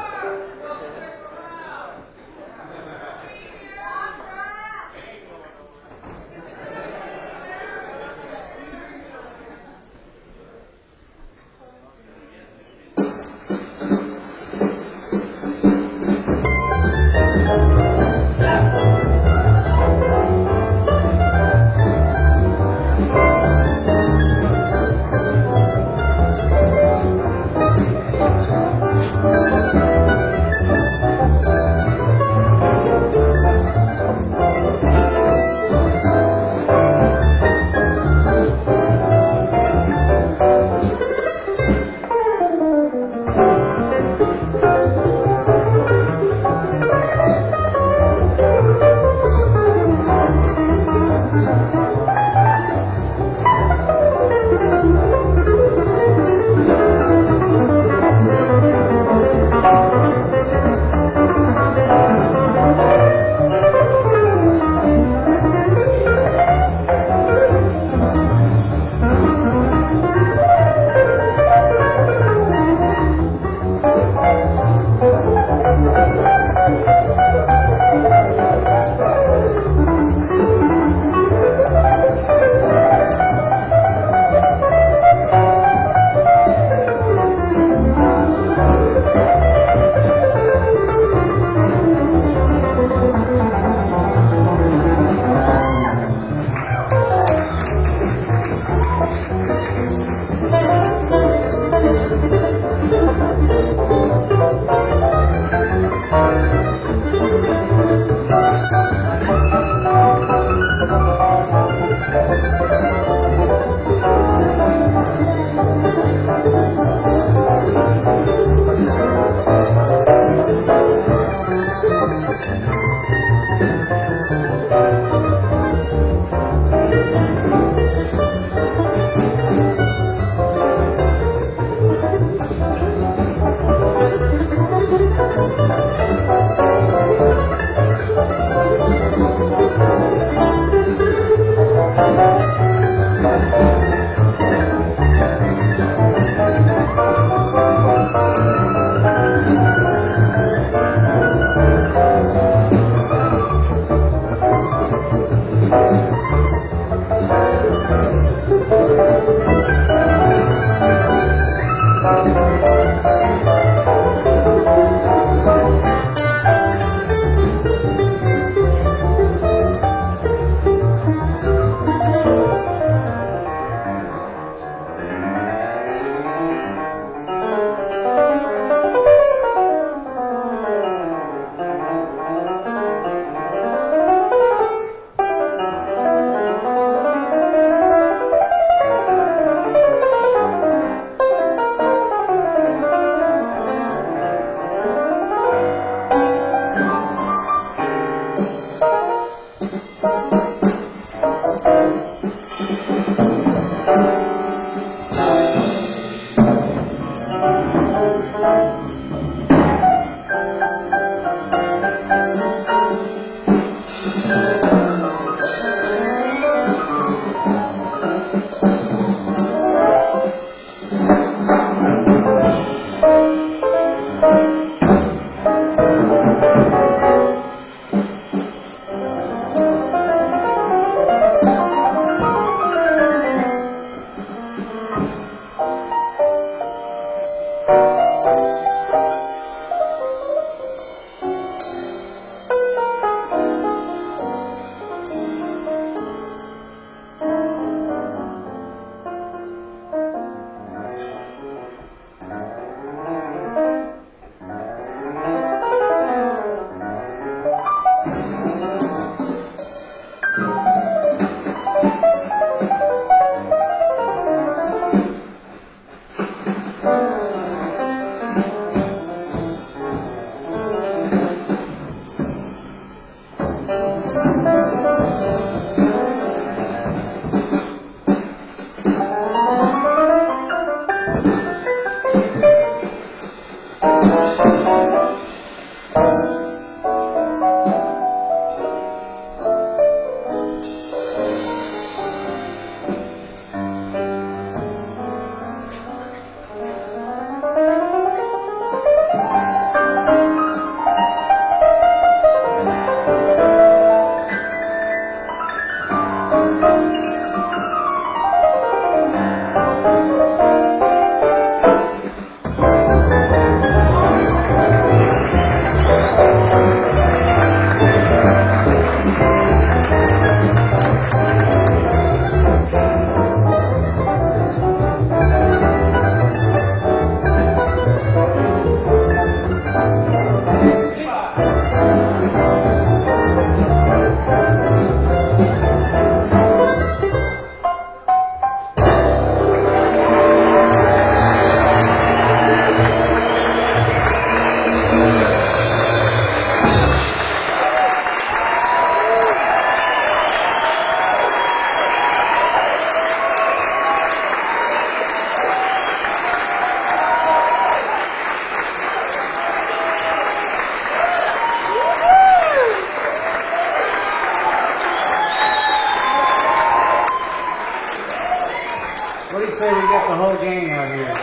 here.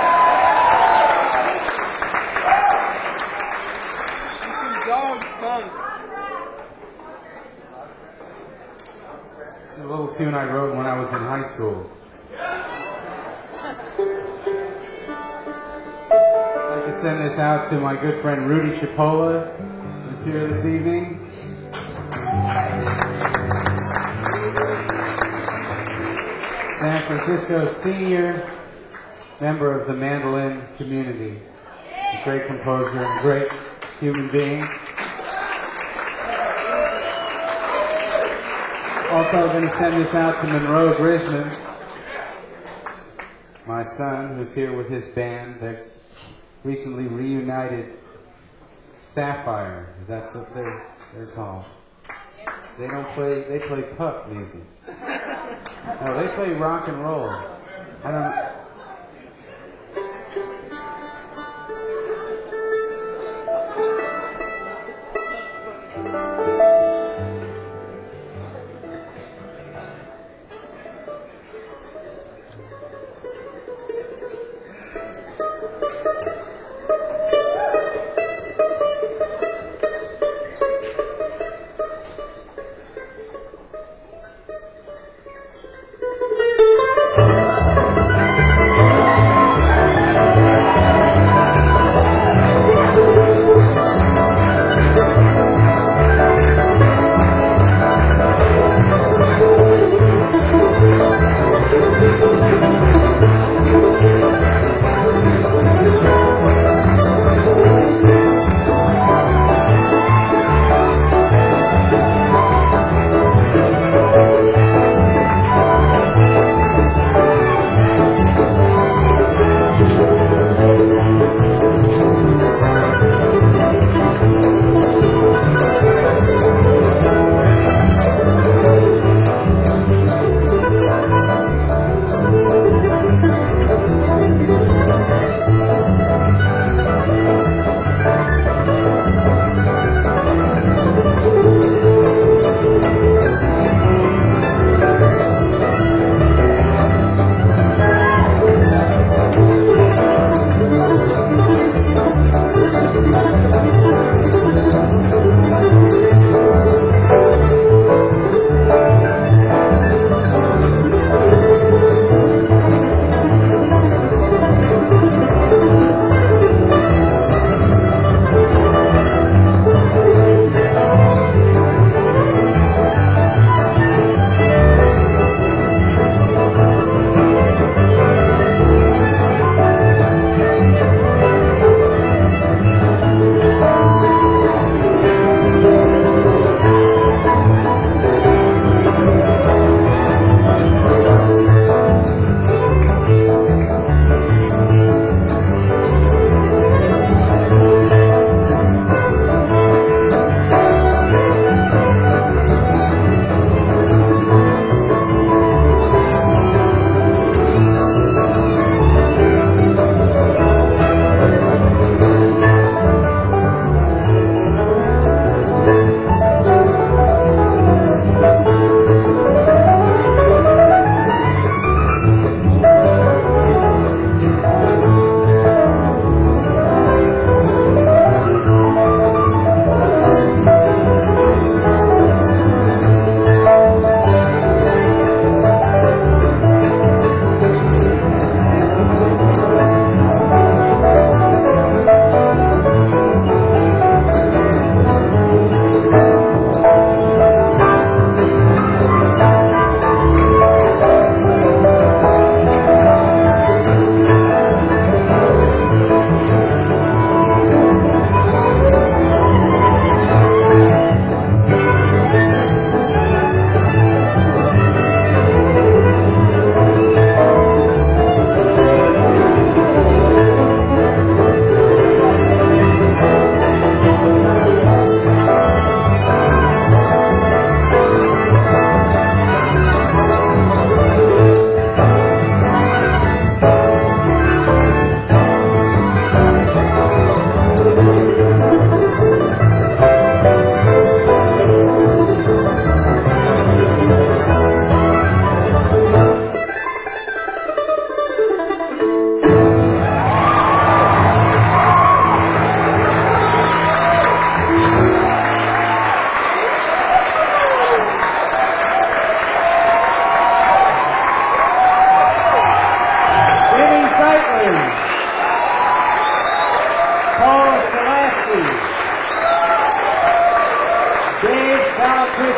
Some dog funk. It's a little tune I wrote when I was in high school. I'd like to send this out to my good friend Rudy Chipola, who's here this evening. San Francisco senior member of the mandolin community, a great composer and a great human being. Also going to send this out to Monroe Grisman, my son, who's here with his band. They recently reunited Sapphire. That's what they're called. They don't play, they play pup music. No, they play rock and roll. I don't.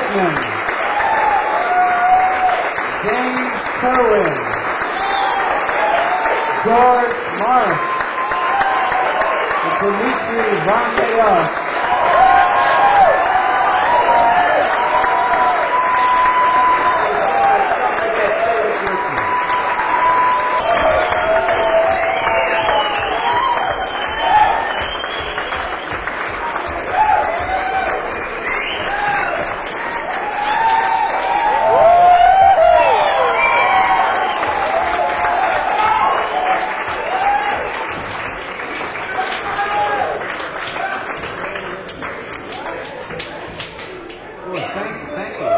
Grossman, James Kerwin, George Morris, and Dimitri Vangelos. Thank you.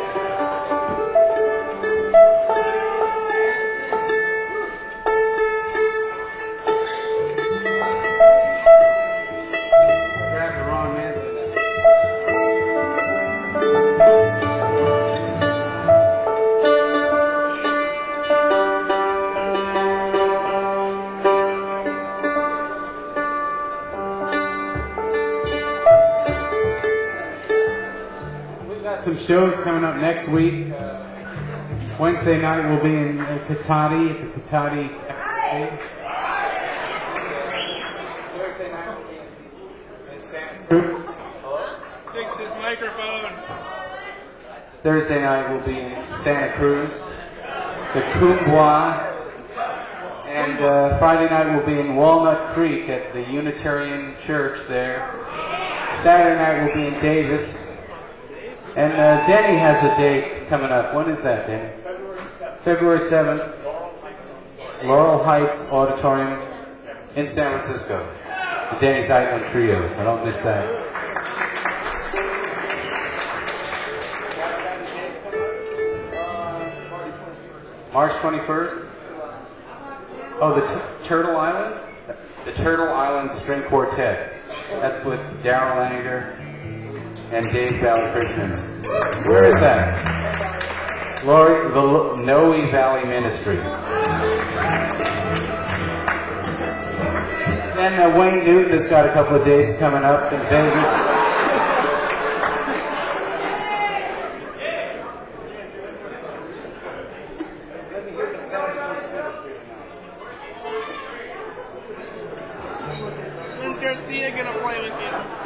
Grabbed the wrong man. We've got some shows coming up next week. Wednesday night we'll be in Katati at the Katati Cafe. Thursday night we'll be in Santa Cruz. Fix his microphone. Thursday night we'll be in Santa Cruz, the Kumbwa, and Friday night we'll be in Walnut Creek at the Unitarian Church there. Saturday night we'll be in Davis. And Denny has a date coming up. When is that, Denny? February 7th. Laurel Heights Auditorium in San Francisco. The Denny's Island Trio. So don't miss that. March 21st. Oh, the Turtle Island? The Turtle Island String Quartet. That's with Darrell Langer and Dave Ballykrishnan. Where is that? Lori, the Noe Valley Ministry. Then Wayne Newton has got a couple of dates coming up in Vegas. When's Garcia gonna play with you?